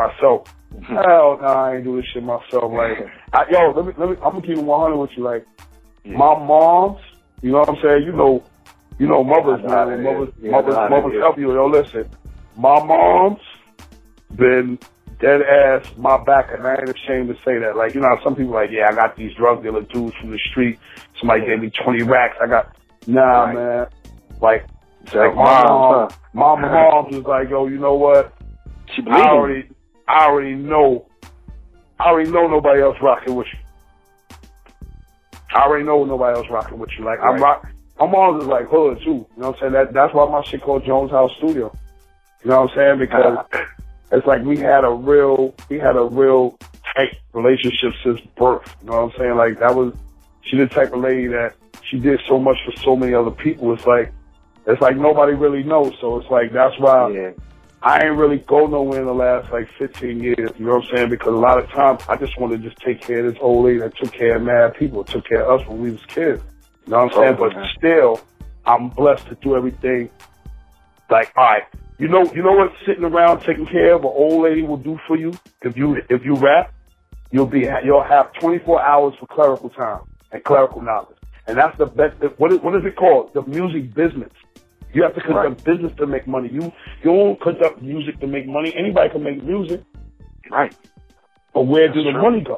Hell no, I ain't do this shit myself. Like, let me. I'm gonna keep it 100 with you. Like, my moms, you know what I'm saying? You know, mothers, man. Mothers help you. Yo, listen, my mom's been dead ass my back, and I ain't ashamed to say that. Like, you know, some people like, yeah, I got these drug dealer dudes from the street. Somebody gave me 20 racks. Man. Like my mom was like, yo, you know what? I already know nobody else rocking with you. Like, my mom is like hood too. You know what I'm saying? That's why my shit called Jones House Studio. You know what I'm saying? Because it's like we had a real tight relationship since birth. You know what I'm saying? Like, she's the type of lady that she did so much for so many other people. It's like nobody really knows. So it's like, that's why I ain't really go nowhere in the last like 15 years. You know what I'm saying? Because a lot of times I just want to just take care of this old lady that took care of mad people, took care of us when we was kids. You know what I'm saying? But still, I'm blessed to do everything. Like, all right, you know what sitting around taking care of an old lady will do for you? If you rap, you'll have 24 hours for clerical time and clerical knowledge. And that's the best. What is it called? The music business. You have to conduct business to make money. You don't conduct music to make money. Anybody can make music. Right. But where do the money go?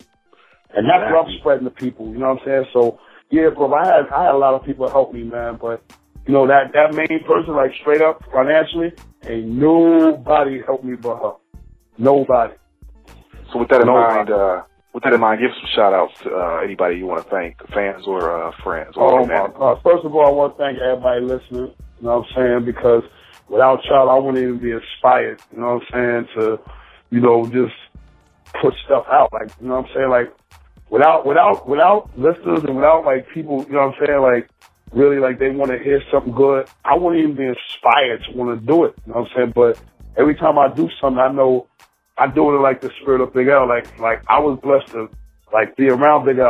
And that's what I'm spreading to people. You know what I'm saying? So, yeah, bro, I had a lot of people help me, man. But, you know, that main person, like, straight up financially, ain't nobody helped me but her. Nobody. So with that in mind, give some shout outs to anybody you want to thank, fans or friends. First of all, I want to thank everybody listening. You know what I'm saying? Because without y'all, I wouldn't even be inspired. You know what I'm saying? To, you know, just put stuff out. Like, you know what I'm saying? Like, without listeners and without like people, you know what I'm saying? Like, really, like, they want to hear something good, I wouldn't even be inspired to want to do it. You know what I'm saying? But every time I do something, I know I do it like the spirit of Big L. Like I was blessed to like be around Big L.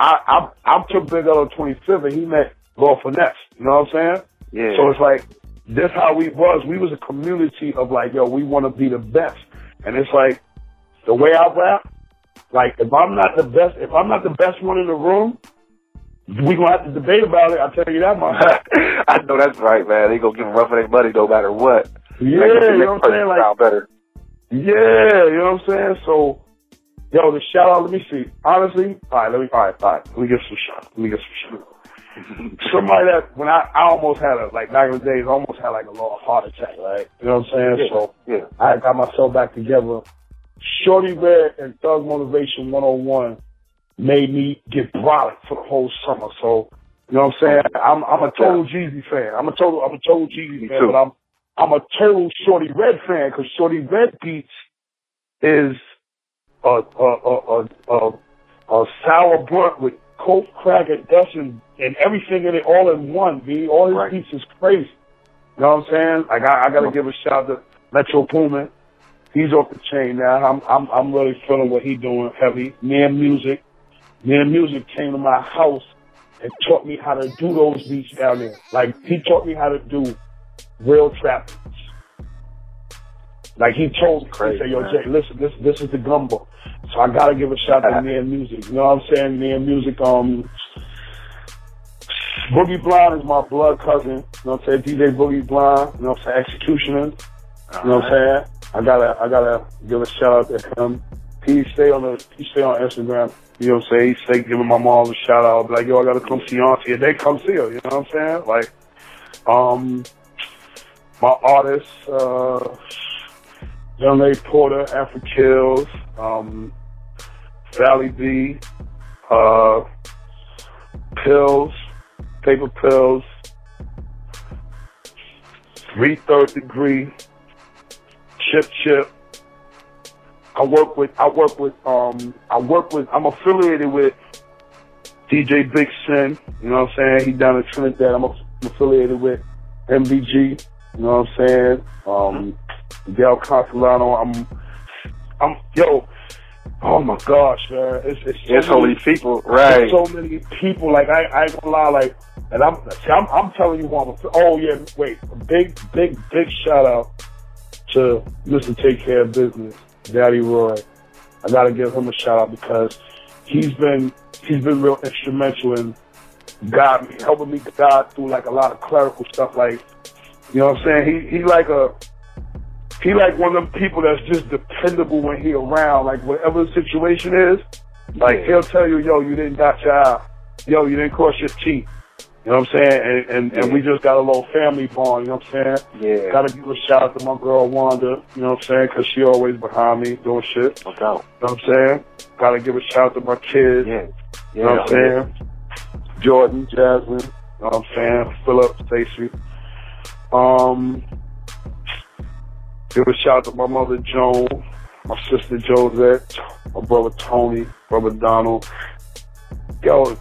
I took Big L on 25th, and he met Lord Finesse. You know what I'm saying? Yeah. So it's like, this how we was. We was a community of like, yo, we want to be the best. And it's like, the way I rap, like, if I'm not the best one in the room, we gonna have to debate about it. I'll tell you that much. I know that's right, man. They gonna give them rough for their money no matter what. Yeah, you know what I'm saying? Like, better. Yeah, you know what I'm saying? So, yo, the shout out, let me see. Honestly, all right, let me get some shout. Somebody that, when I almost had back in the days, I almost had like a little heart attack, right? You know what I'm saying? Yeah. So, Yeah. I got myself back together. Shorty Red and Thug Motivation 101 made me get brolic for the whole summer. So, you know what I'm saying? I'm a total Jeezy fan. I'm a total Jeezy fan, but I'm a total Shorty Red fan because Shorty Red Beats is a sour blunt with coke, crack, and dust and everything in it all in one, B. All his beats is crazy. You know what I'm saying? Like I gotta give a shout to Metro Boomin. He's off the chain now. I'm really feeling what he's doing heavy. Man Music came to my house and taught me how to do those beats down there. Like he taught me how to do real trap beats. Like he told me, he said, yo, Jay, listen, this is the gumbo. So I gotta give a shout to Man Music. You know what I'm saying? Man Music, Boogie Blind is my blood cousin. You know what I'm saying? DJ Boogie Blind, you know what I'm saying? Executioner. You know what I'm saying? I gotta give a shout out to him. He stay on Instagram. You know what I'm saying? He stay giving my mom a shout out. Be like, yo, I gotta come see Auntie. And they come see her. You know what I'm saying? Like, my artists, Young Lady Porter, Afro Kills, Valley B, Pills, Paper Pills, 3/3 Degree, Chip. I'm affiliated with DJ Big Sin, you know what I'm saying? He down in Trinidad. I'm affiliated with MBG, you know what I'm saying? Miguel Consolano, yo, oh my gosh, man. It's so many people, right? There's so many people, like, I ain't gonna lie, like, and I'm telling you one, oh yeah, wait, a big shout out to Mr. Take Care of Business, Daddy Roy. I gotta give him a shout out because he's been real instrumental in helping me guide through like a lot of clerical stuff, like, you know what I'm saying? He like one of them people that's just dependable when he around. Like whatever the situation is, like he'll tell you, yo, you didn't dot your I, yo, you didn't cross your T. You know what I'm saying? And we just got a little family bond. You know what I'm saying? Yeah. Gotta give a shout out to my girl Wanda. You know what I'm saying? Because she always behind me doing shit. Okay. You know what I'm saying? Gotta give a shout out to my kids. Yeah. You know what I'm saying? Jordan, Jasmine. You know what I'm saying? Philip, Stacy. Give a shout out to my mother Joan, my sister Josette, my brother Tony, brother Donald. Yo,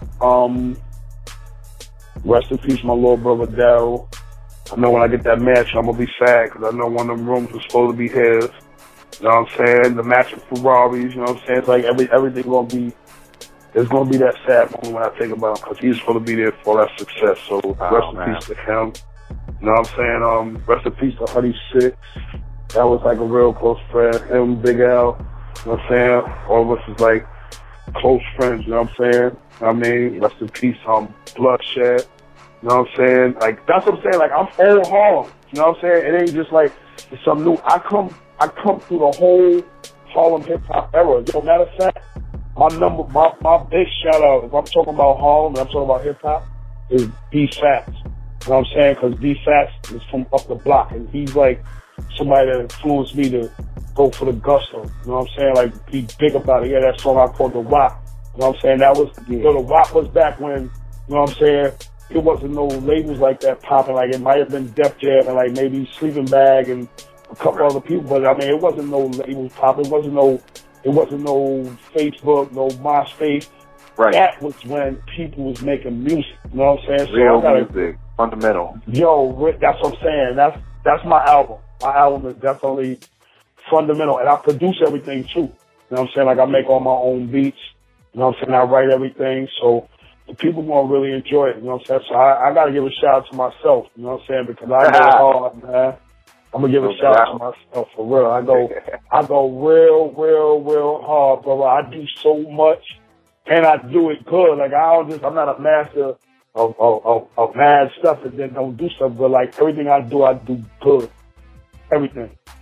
rest in peace, my little brother Daryl. I know when I get that match, I'm gonna be sad because I know one of them rooms was supposed to be his. You know what I'm saying? The match with Ferraris, you know what I'm saying? It's like everything gonna be. It's gonna be that sad moment when I think about him because he's supposed to be there for all that success. So rest in peace to him. You know what I'm saying? Rest in peace to Honey Six. That was like a real close friend. Him, Big L. You know what I'm saying? All of us is like close friends. You know what I'm saying? I mean, rest in peace, Bloodshed. You know what I'm saying? Like, that's what I'm saying. Like, I'm old Harlem. You know what I'm saying? It ain't just like it's something new. I come through the whole Harlem hip hop era. Yo, matter of fact, my big shout out, if I'm talking about Harlem and I'm talking about hip hop, is B Fats. You know what I'm saying? Because B Fats is from up the block, and he's like somebody that influenced me to go for the gusto. You know what I'm saying? Like, be big about it. Yeah, that song I called The WAP. You know what I'm saying? That was, the WAP was back when, you know what I'm saying, it wasn't no labels like that popping. Like, it might have been Def Jam and, like, maybe Sleeping Bag and a couple other people. But, I mean, it wasn't no labels popping. It wasn't no Facebook, no MySpace. Right. That was when people was making music. You know what I'm saying? Real music. Fundamental. Yo, that's what I'm saying. That's my album. My album is definitely fundamental. And I produce everything, too. You know what I'm saying? Like, I make all my own beats. You know what I'm saying? I write everything. So the people going to really enjoy it. You know what I'm saying? So I got to give a shout out to myself. You know what I'm saying? Because I go hard, man. I'm going to give a shout out to myself for real. I go real hard, brother. I do so much and I do it good. Like, I'm not a master of mad stuff and then don't do stuff, but like everything I do good. Everything.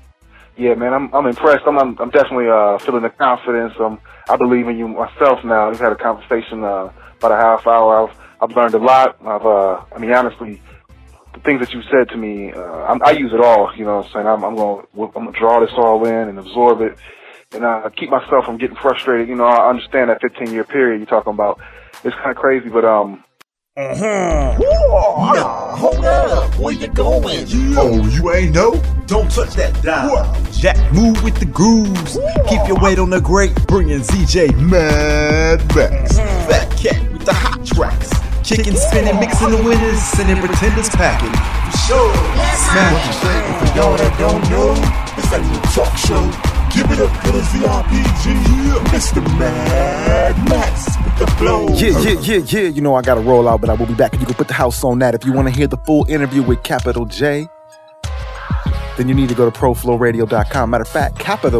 Yeah, man, I'm impressed. I'm definitely feeling the confidence. I believe in you myself now. We've had a conversation about a half hour. I've learned a lot. I mean, honestly, the things that you said to me, I use it all. You know what I'm saying? I'm gonna draw this all in and absorb it, and keep myself from getting frustrated. You know, I understand that 15-year period you're talking about. It's kind of crazy, but Whoa, hold up, where you going? Oh, you ain't know? Don't touch that dial. Jack, move with the grooves. Keep your weight on the grate, bringing ZJ Mad Max. Fat cat with the hot tracks. Chicken spinning, mixing the winners, sending pretenders packing. For sure. Man, what you say? For y'all that don't know, it's a new talk show. Give it up for the ZRPG, Mr. Mad Max with the flow. Yeah. You know I gotta roll out, but I will be back. You can put the house on that. If you want to hear the full interview with Capital J, then you need to go to ProFlowRadio.com. Matter of fact,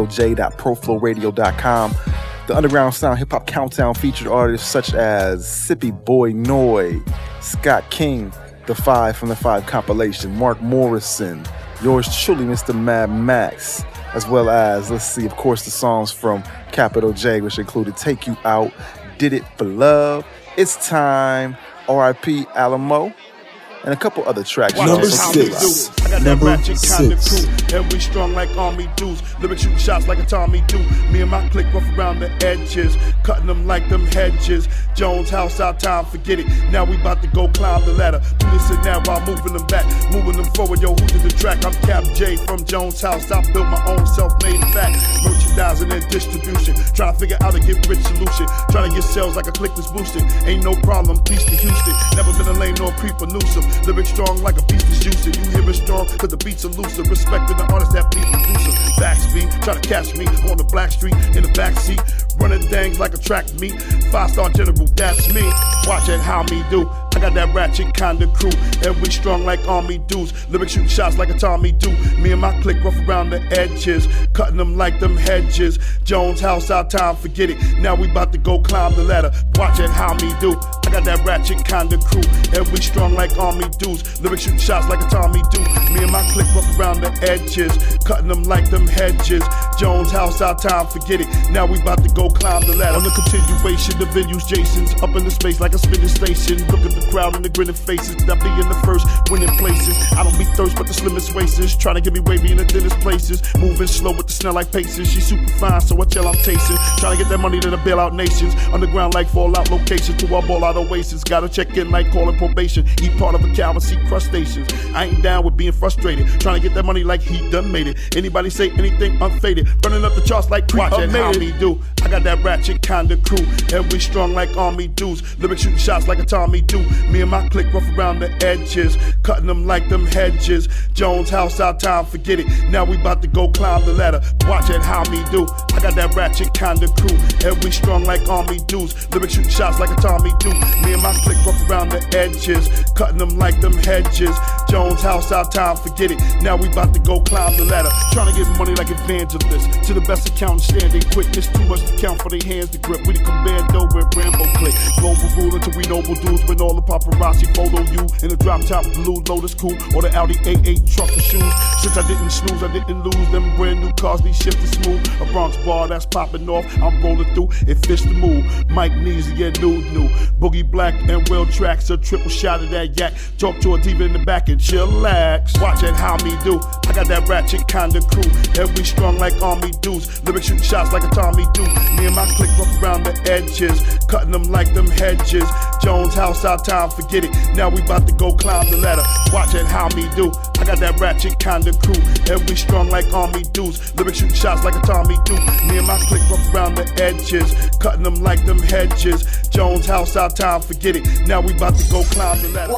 CapitalJ.ProFlowRadio.com. The Underground Sound Hip Hop Countdown featured artists such as Sippy Boy Noy, Scott King, The Five from the Five compilation, Mark Morrison, yours truly, Mr. Mad Max, as well as, let's see, of course, the songs from Capital J, which included Take You Out, Did It For Love, It's Time, R.I.P. Alamo, and a couple other tracks. Number 6. I got that ratchet kind of crew, and we strong like army dudes. Lyric shooting shots like a Tommy do. Me and my clique rough around the edges, cutting them like them hedges. Jones house, our time, forget it. Now we about to go climb the ladder. Do this and that while moving them back, moving them forward. Yo, who did the track? I'm Cap J from Jones house. I built my own self-made fact, merchandising and distribution. Trying to figure out a get rich solution. Trying to get sales like a click that's boosted. Ain't no problem, peace to Houston. Never been a lame nor creep or nuisance. Lyrics strong like a beast is juicy. You hear it strong cause the beats are looser. Respecting the artist that beat producer. Backseat, try to catch me on the black street in the backseat. Running dangs like a track meet. 5-star general, that's me. Watch it how me do. I got that ratchet kind of crew, and we strong like army dudes. Lyric shooting shots like a Tommy do. Me and my clique rough around the edges, cutting them like them hedges. Jones house, our time, forget it. Now we about to go climb the ladder. Watch it how me do. I got that ratchet kind of crew, and we strong like army dudes. Lyric shooting shots like a Tommy do. Me and my clique rough around the edges, cutting them like them hedges. Jones house, our time, forget it. Now we about to go climb the ladder. On the continuation, the venues, Jason's up in the space like a spinning station. Look at the crowd and the grinning faces. I be in the first winning places. I don't be thirst, but the slimmest races. Trying to get me wavy in the thinnest places. Moving slow with the smell like paces. She super fine, so what y'all I'm tasting. Trying to get that money to the bail out nations. Underground like fallout locations to our ball out oasis. Gotta check in like calling probation. Eat part of a cow and see crustaceans. I ain't down with being frustrated. Trying to get that money like he done made it. Anybody say anything unfaded. Running up the charts like watch it how me do. I got that ratchet kind of crew, and we strong like army dudes. Lyric shooting shots like a Tommy do. Me and my clique rough around the edges, cutting them like them hedges. Jones house, our time, forget it. Now we about to go climb the ladder. Watch it how me do. I got that ratchet kind of crew, and we strong like army dudes. Lyric shooting shots like a Tommy do. Me and my clique rough around the edges, cutting them like them hedges. Jones house, our time, forget it. Now we about to go climb the ladder. Trying to get money like evangelists. To the best accountant, standing quickness. Too much to count for their hands to grip. We the commando with Rambo click. Global rule until we noble dudes. When all the paparazzi photo you in the drop top blue Lotus coupe or the Audi A8 truck and shoes. Since I didn't snooze, I didn't lose. Them brand new cars, these shifting smooth. A Bronx bar that's popping off. I'm rolling through. It fits the move. Mike Neezy, yeah, new. Boogie Black and Will Tracks. A triple shot of that yak. Talk to a diva in the back and chillax. Watch it how me do. I got that ratchet kind of crew, and we strong like army dudes. Lyric shooting shots like a Tommy do. Me and my clique rough around the edges, cutting them like them hedges. Jones house, our time, forget it. Now we about to go climb the ladder. Watch it how me do. I got that ratchet kind of crew, and we strong like army dudes. Lyric shooting shots like a Tommy do. Me and my clique rough around the edges, cutting them like them hedges. Jones house, our time, forget it. Now we about to go climb the ladder.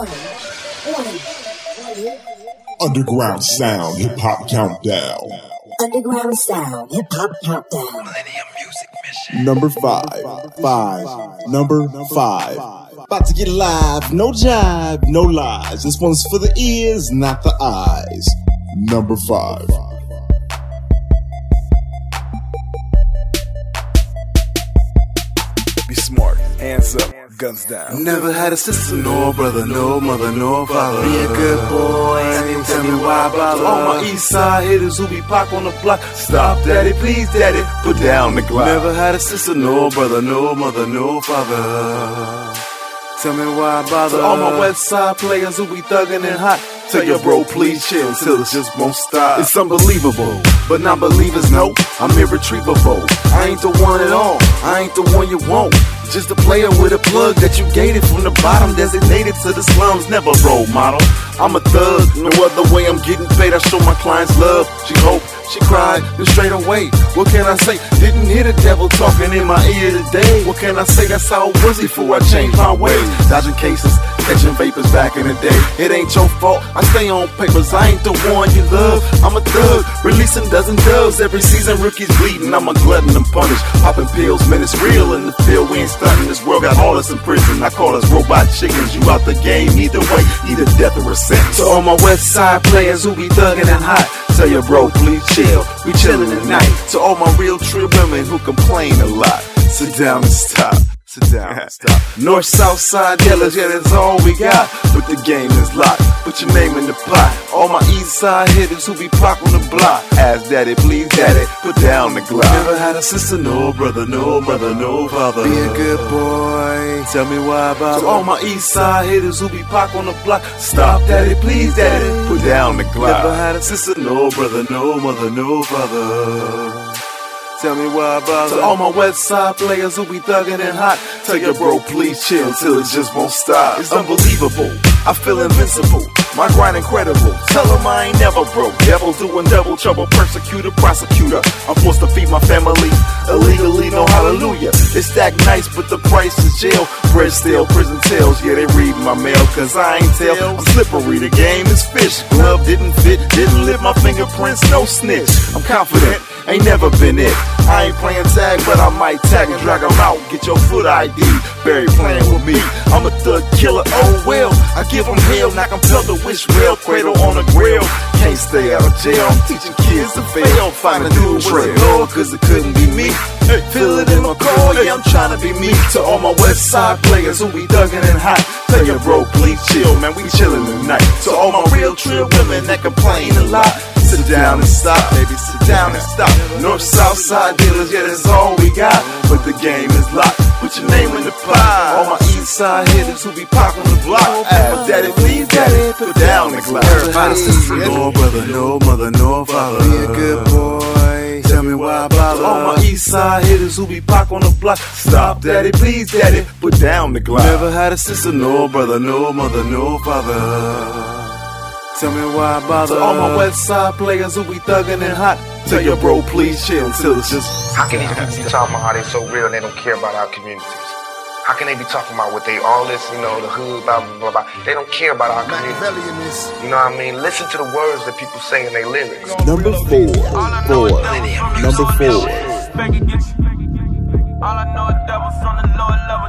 Underground Sound Hip Hop Countdown. Underground Sound Hip Hop Countdown. Millennium Music Mission. Number 5. Number 5. About to get live, no jive, no lies. This one's for the ears, not the eyes. Number 5. Be smart, hands up, Guns down. Never had a sister, no brother, no mother, no father. Be a good boy and tell me why I bother. All my east side hitters who be pop on the block. Stop, daddy, please, daddy, put down the Glock. Never had a sister, no brother, no mother, no father. Tell me why I bother. To all my west side players who be thuggin' and hot. Tell your bro, please chill till it just won't stop. It's unbelievable, but non-believers know I'm irretrievable. I ain't the one at all, I ain't the one you want. Just a player with a plug that you gated from the bottom, designated to the slums, never role model. I'm a thug, no other way I'm getting paid. I show my clients love. She hoped, she cried, then straight away. What can I say? Didn't hear the devil talking in my ear today. What can I say? That's how it was before I changed my ways. Dodging cases, catching vapors back in the day. It ain't your fault, I stay on papers. I ain't the one you love. I'm a thug, releasing dozen dubs every season. Rookies bleeding, I'm a glutton and punished. Popping pills, man, it's real in the field. We ain't stunting. This world got all us in prison. I call us robot chickens. You out the game either way, either death or a sentence. To all my west side players who be thugging and hot, tell your bro, please chill. We chillin' tonight. To all my real true women who complain a lot, sit down and stop. Sit down and stop. North, south side dealers, yeah, that's all we got. But the game is locked. Put your name in the pot. All my east side hitters who be pop on the block. Ask daddy, please daddy, put down the Glock. Never had a sister, no brother, no mother, no father. Be a good boy, tell me why I bother. To all my east side hitters who be pop on the block. Stop daddy, please daddy, put down the Glock. Never had a sister, no brother, no mother, no father. Tell me why I bother. To all my west side players who be thuggin' and hot, tell your bro, please chill till it just won't stop. It's unbelievable, I feel invincible. My grind incredible, tell them I ain't never broke. Devil doing double trouble, persecutor, prosecutor. I'm forced to feed my family, illegally, no hallelujah. They stack nice, but the price is jail. Bread still, prison tales, yeah, they read my mail. Cause I ain't tell, I'm slippery, the game is fish. Glove didn't fit, didn't lift my fingerprints, no snitch. I'm confident, ain't never been it. I ain't playing tag, but I might tag and drag them out. Get your foot ID, Barry playing with me. I'm a thug killer, oh well. I give them hell, knock them to the wish well. Cradle on a grill, can't stay out of jail. I'm teaching kids to fail, find a new trail. Lord, cause it couldn't be me. Feel it in my core, yeah, I'm trying to be me. To all my west side players who be thuggin' and hot, tell your bro, please chill, man, we chillin' tonight. To all my real true women that complain a lot, sit down and stop, baby, sit down and stop. North, south side dealers, yeah, that's all we got. But the game is locked, put your name in the pot. All my east side hitters who be pop on the block. Ask daddy, please daddy, put down the Glock. No brother, no mother, no father. Be a good boy, tell me why I bother. All my east side hitters who be pop on the block. Stop daddy, please daddy, put down the Glock. Never had a sister, no brother, no mother, no father. Tell me why I bother. To all my west side players who be thuggin' and hot, tell your bro, please chill till it's just. How can these people be talking about how they so real and they don't care about our communities? How can they be talking about what they, all this, you know, the hood, blah, blah, blah, blah. They don't care about our communities. You know what I mean? Listen to the words that people say in their lyrics. Number 4. Number 4. All I know is devils on the lower level,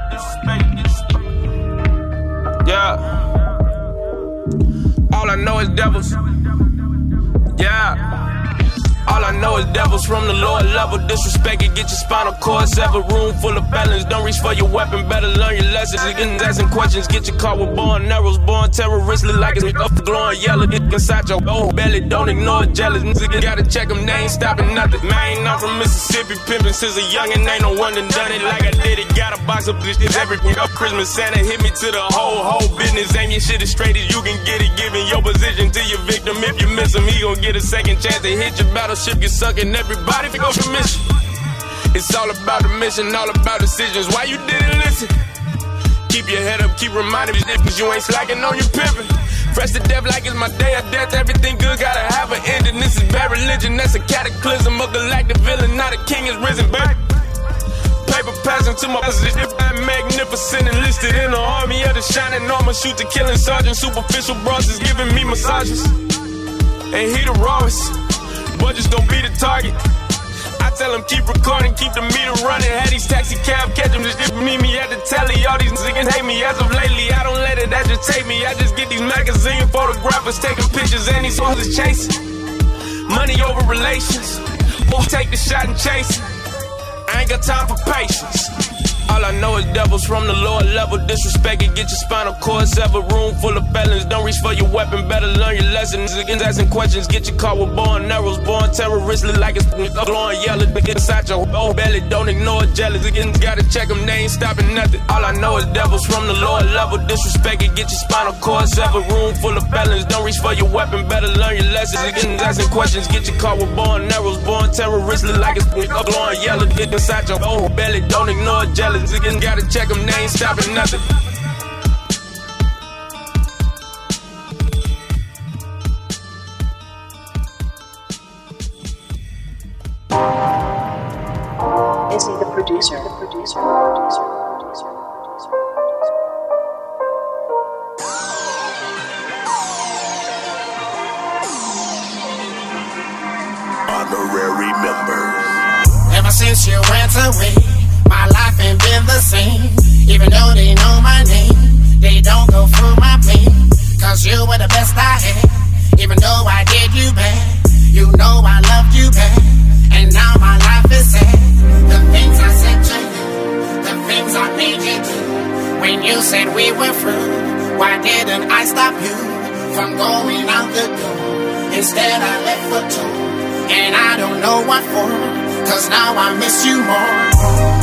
disrespect. Yeah. All I know is devils. Yeah. All I know is devils from the lower level. Disrespect it, get your spinal cord severed. Room full of felons, don't reach for your weapon. Better learn your lessons. Again, asking questions, get your car with born arrows. Born terrorists, look like it's up glowing yellow. Get inside your old belly, don't ignore jealous. Niggas gotta check them, they ain't stopping nothing. Man, I'm from Mississippi, pimping since a youngin'. Ain't no one done done it like I did it. Got a box of this everything up Christmas. Santa hit me to the whole business. Aim your shit as straight as you can get it. Giving your position to your victim. If you miss him, he gon' get a second chance to hit your battle. Ship get sucked and everybody go for mission. It's all about the mission, all about decisions. Why you didn't listen? Keep your head up, keep reminding me cause you ain't slacking on your pimpin'. Fresh to death like it's my day of death. Everything good gotta have an ending. This is bad religion, that's a cataclysm. A galactic villain, not a king is risen back. Paper passing to my position. I'm magnificent, enlisted in the army of the shining armor. Shoot the killing sergeant. Superficial bros is giving me massages. And he the rawest. Budget's gon' be the target. I tell him keep recording, keep the meter running. Had these taxi cab catch them, just meet me at the telly. All these niggas hate me as of lately. I don't let it agitate me. I just get these magazine photographers taking pictures and these songs is chasing. Money over relations. Or take the shot and chase it. I ain't got time for patience. All I know is devils from the lower level. Disrespect and get your spinal cord severed. Room full of felons. Don't reach for your weapon. Better learn your lessons. Against asking questions. Get your car with born arrows. Born terrorists look like it's blowing yellow. Inside your old belly. Don't ignore jealous. Again, gotta check them. They ain't stopping nothing. All I know is devils from the lower level. Disrespect and get your spinal cord severed. Room full of felons. Don't reach for your weapon. Better learn your lessons. Against asking questions. Get your car with born arrows. Born terrorists look like it's blowing yellow. Get inside your old belly. Don't ignore jealous. Again, gotta check them, they ain't stopping nothing. Is he the producer? The producer, the producer, the producer, the producer. Honorary members. Ever since you went away, my life ain't been the same. Even though they know my name, they don't go through my pain. Cause you were the best I had. Even though I did you bad, you know I loved you back. And now my life is sad. The things I said to you, the things I made you do. When you said we were through, why didn't I stop you from going out the door? Instead I left for two, and I don't know what for. Cause now I miss you more.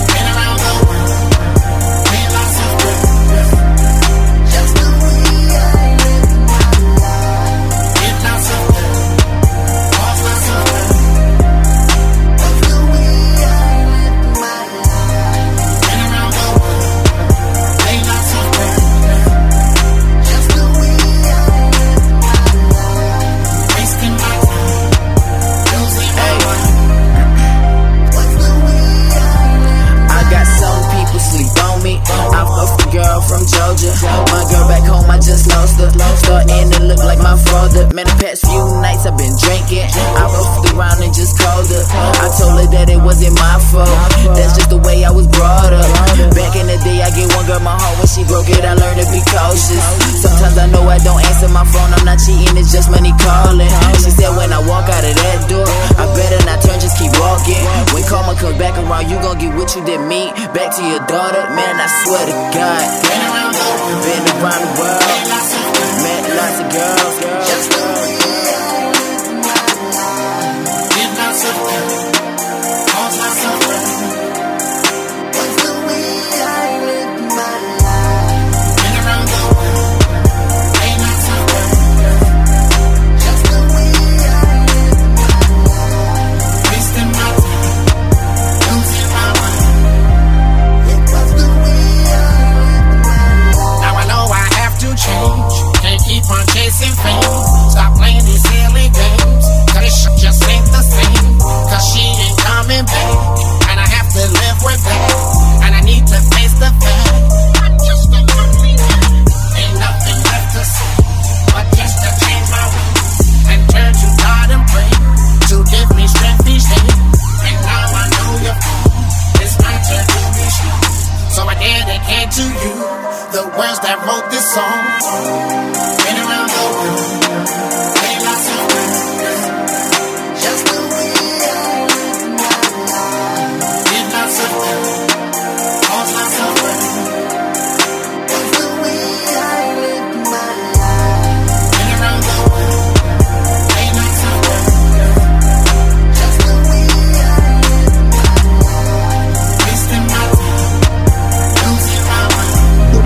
From Georgia, my girl back home, I just lost her. Starting to look like my father. Man, the past few nights I've been drinking. I rolled around and just called her. I told her that it wasn't my fault. That's just the way I was brought up. Back in the day, I gave one girl my heart. When she broke it, I learned to be cautious. Sometimes I know I don't answer my phone. I'm not cheating, it's just money calling. She said when I walk out of that door, I better not turn, just keep walking. When karma comes back around, you gon' get what you did me. Back to your daughter, man, I swear to God. Been around the world, met lots of girls. Just the way I live my life. Did not suffer, caused myself pain. That's the way I live my life. Been around the world, may not suffer. Just the way I live my life. Wasting my time, losing my mind. It was the way change, can't keep on chasing fame. Stop playing these silly games, cause this shit just ain't the same. Cause she ain't coming back, and I have to live with that. And I need to face the fact I'm just a lonely man. Ain't nothing left to say, but just to change my ways and turn to God and pray to give me strength each day. And now I know you're free, it's my turn to be strong. So I dedicate to you the words that wrote this song. Been around the world, made lots of friends. Just the way I live my life. Did not suffer, caused lots of friends. That's the way I live my life. Been around the world, made lots of friends. Just the way I live my life. Wasting my time, losing my mind.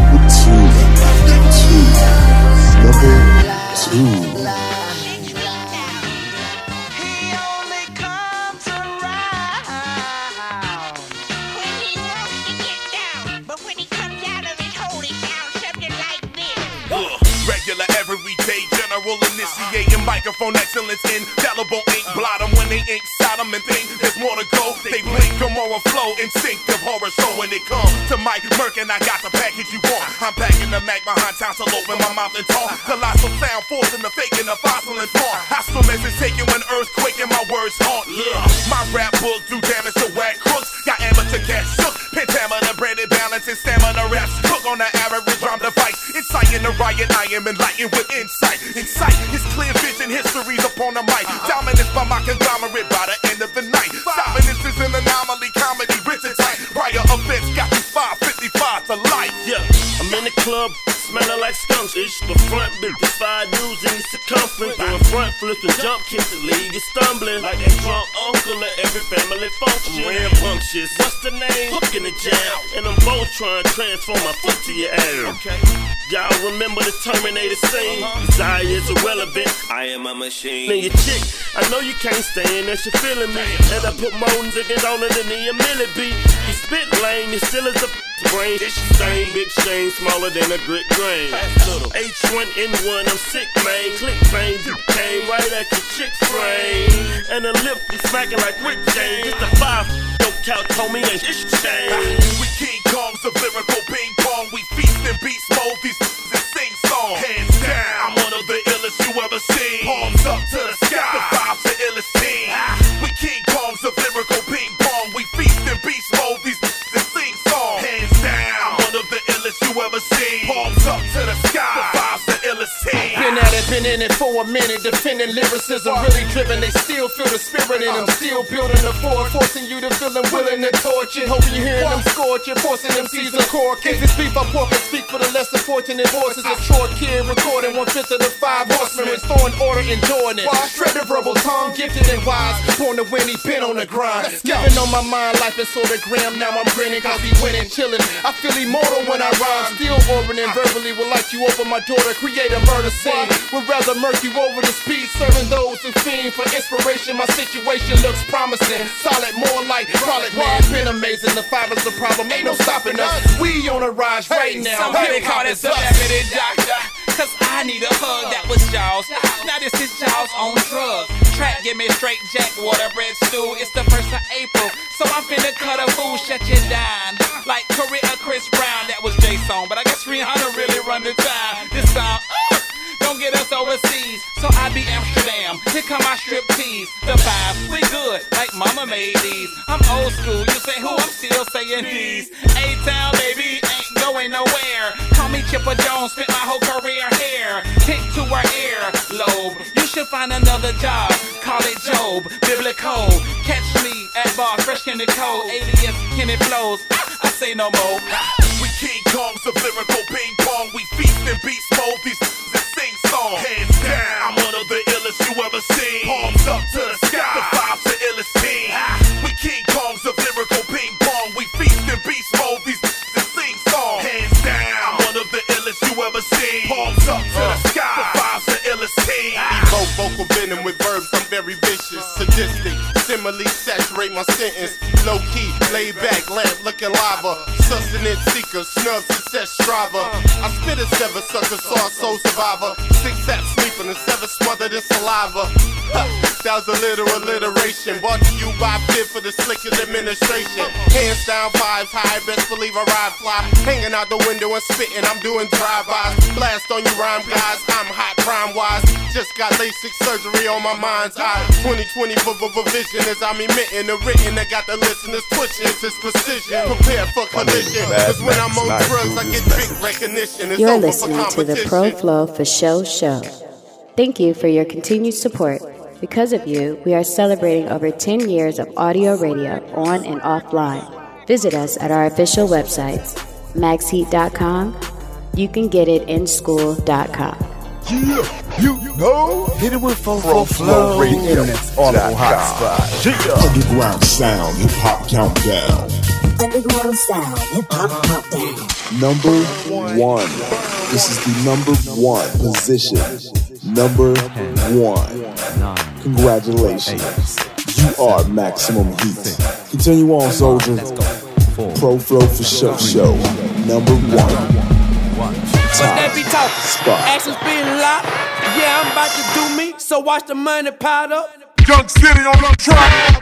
Number 2. Regular, everyday, general, initiating microphone excellence, indelible ink, blot them when they ink, side them and think there's more to go. They blink, come on, flow, instinctive horror. So when it comes to Mike Merkin, I got the package you want. I'm packing the Mac behind town, so open my mouth and talk. Colossal sound, forcing the fake and the fossil and form. Hostile message taken when earthquake and my words haunt. Yeah, my rap book do damage to whack crooks. Got amateur cats shook, pentameter, branded balance and stamina raps. Cook on the average drum device. Inciting the riot, I am enlightened with insight. Insight is clear vision, history's upon the mic. Dominance by my conglomerate by the end of the night. Stopping this is an anomaly, comedy, rich and tight. Prior offense got ish, but front bitches 5 dudes in the circumference. Doing front flips and jump kicks to leave you stumbling. Like that drunk uncle at every family function. I'm rambunctious. What's the name? Hook in the jam. And I'm both trying to transform my foot to your ass. Okay. Y'all remember the Terminator scene? Desire is irrelevant. I am a machine. Then your chick, I know you can't stand that you're feeling me. And I put more niggas on it than the Millie B. You spit lame, you still is a brain. It's your same, big shame, smaller than a grit grain. H1N1, I'm sick, man. Click bang, came right at your chick's frame. And the lip be smacking like Rick James. Just a 5 no couch, homie, and it's change. We King Kongs of lyrical ping pong. We feast and beast mode. These and sing song. Hands down, I'm one of the illest you ever seen. Palms up to the sky. The vibes the illest team. We King Kongs of lyrical ping pong. We feast and beast mode. These and sing song. Hands down, I'm one of the illest you ever seen. Palms up to the sky. The vibes the illest team. Been at it, been in it for a minute. Defending lyricism, really driven. They still feel the spirit in them. Still building the fort, forcing you to feel them willing to torch it. Hoping you hearing them scorch it, forcing them seas of cork. If it's beef, I pork and speak for the less unfortunate voices. A short kid recording 1/5 of the 5 horsemen. Restoring order, enjoying it. Shred the verbal tongue, gifted and wise. Born to win, he been on the grind. Living on my mind, life is sort of grim. Now I'm grinning, cause he winning, chilling. I feel immortal when I rhyme. Still orbiting verbally, would like you open my door to create a murder scene. Would rather murk you over the speed, serving those who fiend for inspiration. My situation looks promising. Solid, more like product, man. Been amazing. The 5 is the problem, ain't no stopping us. We on a rise right now. Somebody call it celebrity doctor. Cause I need a hug, that was Jaws. Now this is Jaws on drugs. Trap, give me straight jack, water, bread, stew. It's the 1st of April, so I'm finna cut a fool, shut you down. Like Curry or Chris Brown, that was J-Song. But I guess Rihanna really run the time. This song, don't get us overseas, so I be Amsterdam. Here come my strip tease. The 5, we good, like mama made these. I'm old school, you say who? I'm still saying these. A-Town, baby, ain't going nowhere. Call me Chipper Jones, spent my whole career here. Pick to her ear lobe. You should find another job, call it Job, biblical. Catch me at bar, fresh in the cold. Alias, Kenny Flows, I say no more. We King Kongs of lyrical ping pong. We feast and beast mode. These and sing song. Hands down, I'm one of the illest you ever seen. Palms up to the sky. The vibes the illest team. We King Kongs of lyrical ping pong. We feast and beast mode. These and sing song. Hands down, I'm one of the illest you ever seen. Palms up to the sky. The vibes the illest team. Evoke vocal venom with verbs. I'm very vicious, sadistic. Simile saturate my sentence. Low key, laid back, lamp looking lava. Sustenance seeker, snub success striver. I spit a 7 sucker, saw a soul survivor. 6 sap sleeping and 7 smothered in saliva. That was a little alliteration. Brought to you by Pip for the slickest administration. Hands down, 5s high, best believe I ride fly. Hanging out the window and spitting, I'm doing drive-bys. Blast on you rhyme guys, I'm hot crime-wise. Just got LASIK surgery on my mind's eye. 20/20 for vision as I'm emitting the written that got the listeners pushing. It's precision, prepare for collision. Cause when I'm on drugs, I get big recognition. It's You're over listening for to the Pro Flow for Show Show. Thank you for your continued support. Because of you, we are celebrating over 10 years of audio radio on and offline. Visit us at our official websites, maxheat.com. You can get it in school.com. Yeah, you know, hit it with Pro Flow Radio, internet's audible hotspot. Underground sound, hip hop countdown. Underground sound, hip hop countdown. Number 1. This is the number 1 position. Number 1. Congratulations. You are Maximum Heat. Continue on, soldier. Pro Flow for Show. Number 1. But they be talking, actions being locked. Yeah, I'm about to do me, so watch the money pile up. Young City on the track.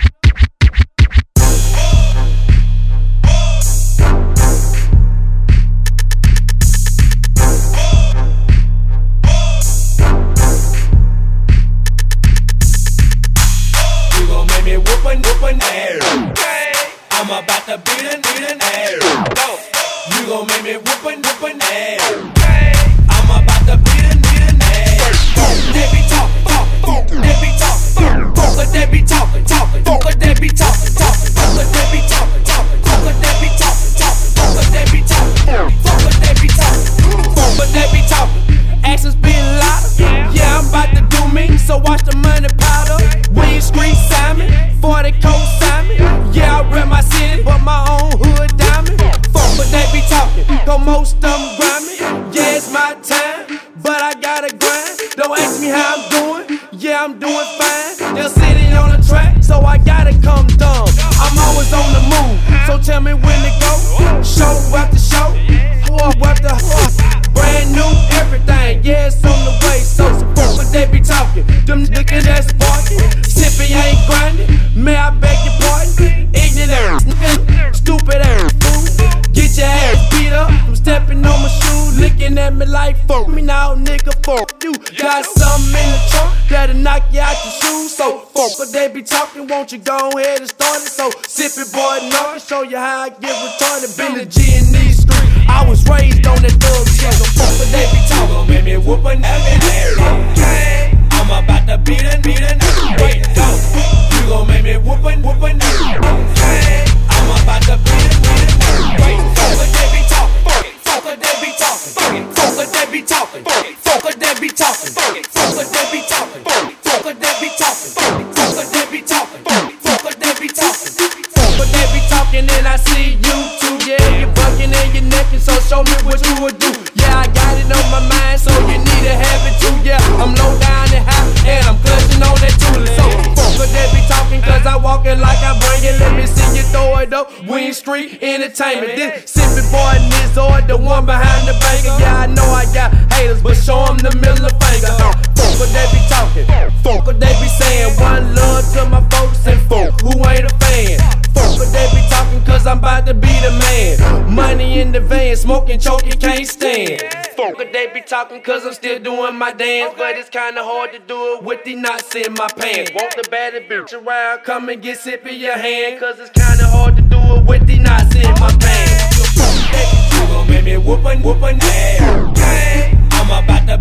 You gon' make me whoopin' ass. I'm about to beat an ass. You gon' make me whoopin' ass. I'm about to beat an ass. They be talking, they be talking, but they be talking, but they be talking, but they be talking, but they be talking, but they be talking, but they be talking, but they be talking. tell me when to go. Show after show, whore after whore. Brand new everything, yeah, it's on the way. So support what they be talking. Them niggas that's sparking. Sippy ain't grinding. May I beg your pardon? Ignorant ass, stupid ass fool. Get your ass beat up. I'm stepping on my shoe, looking at me like fuck me now, nigga. Fuck you. Got something in the trunk that'll knock you out your shoes. So fuck what they be talking. Won't you go ahead and start it? So sip it, boy, no, show you how I get retarded. Been a G in these streets. I was raised on that thug shit. So fuck what they be talking. Make me whoop a nigga. I'm about to beat a wait, no. You gon' make me whoop a nigga. I'm about to beat a wait. Fuck what they be talking. Fuck what they be talking. Fuck what they be talking. Fuck what they be talking. Fuck what they be talking. Fuck what they be talking. Fuck what they be talking. Fuck what they be talking. Fuck what they be talking, and I see you too. Yeah, you're bucking and you're necking, so show me what you would do. Yeah, I got it on my mind, so you need to have it too. Yeah, I'm low down and high, and I'm clutching on that toolie. So fuck what they be talking, cause I walk it like I bring it. Let me see you throw it up. Wing Street Entertainment. This sippin' boy in this or the one behind the banker. Yeah, I know I got haters, but show them the middle finger. Fuck what they be talking. Fuck what they be saying. One love to my folks and fuck who ain't a fan. Fuck what they be talking, cause I'm about to be the man. Money in the van, smoking, choking, can't stand. Fuck what they be talking, cause I'm still doing my dance. But it's kinda hard to do it with the knots in my pants. Want the baddest bitch around, come and get sip in your hand. Cause it's kinda hard to do it with the knots in my pants. You gon' make me whoop a nigga. I'm about to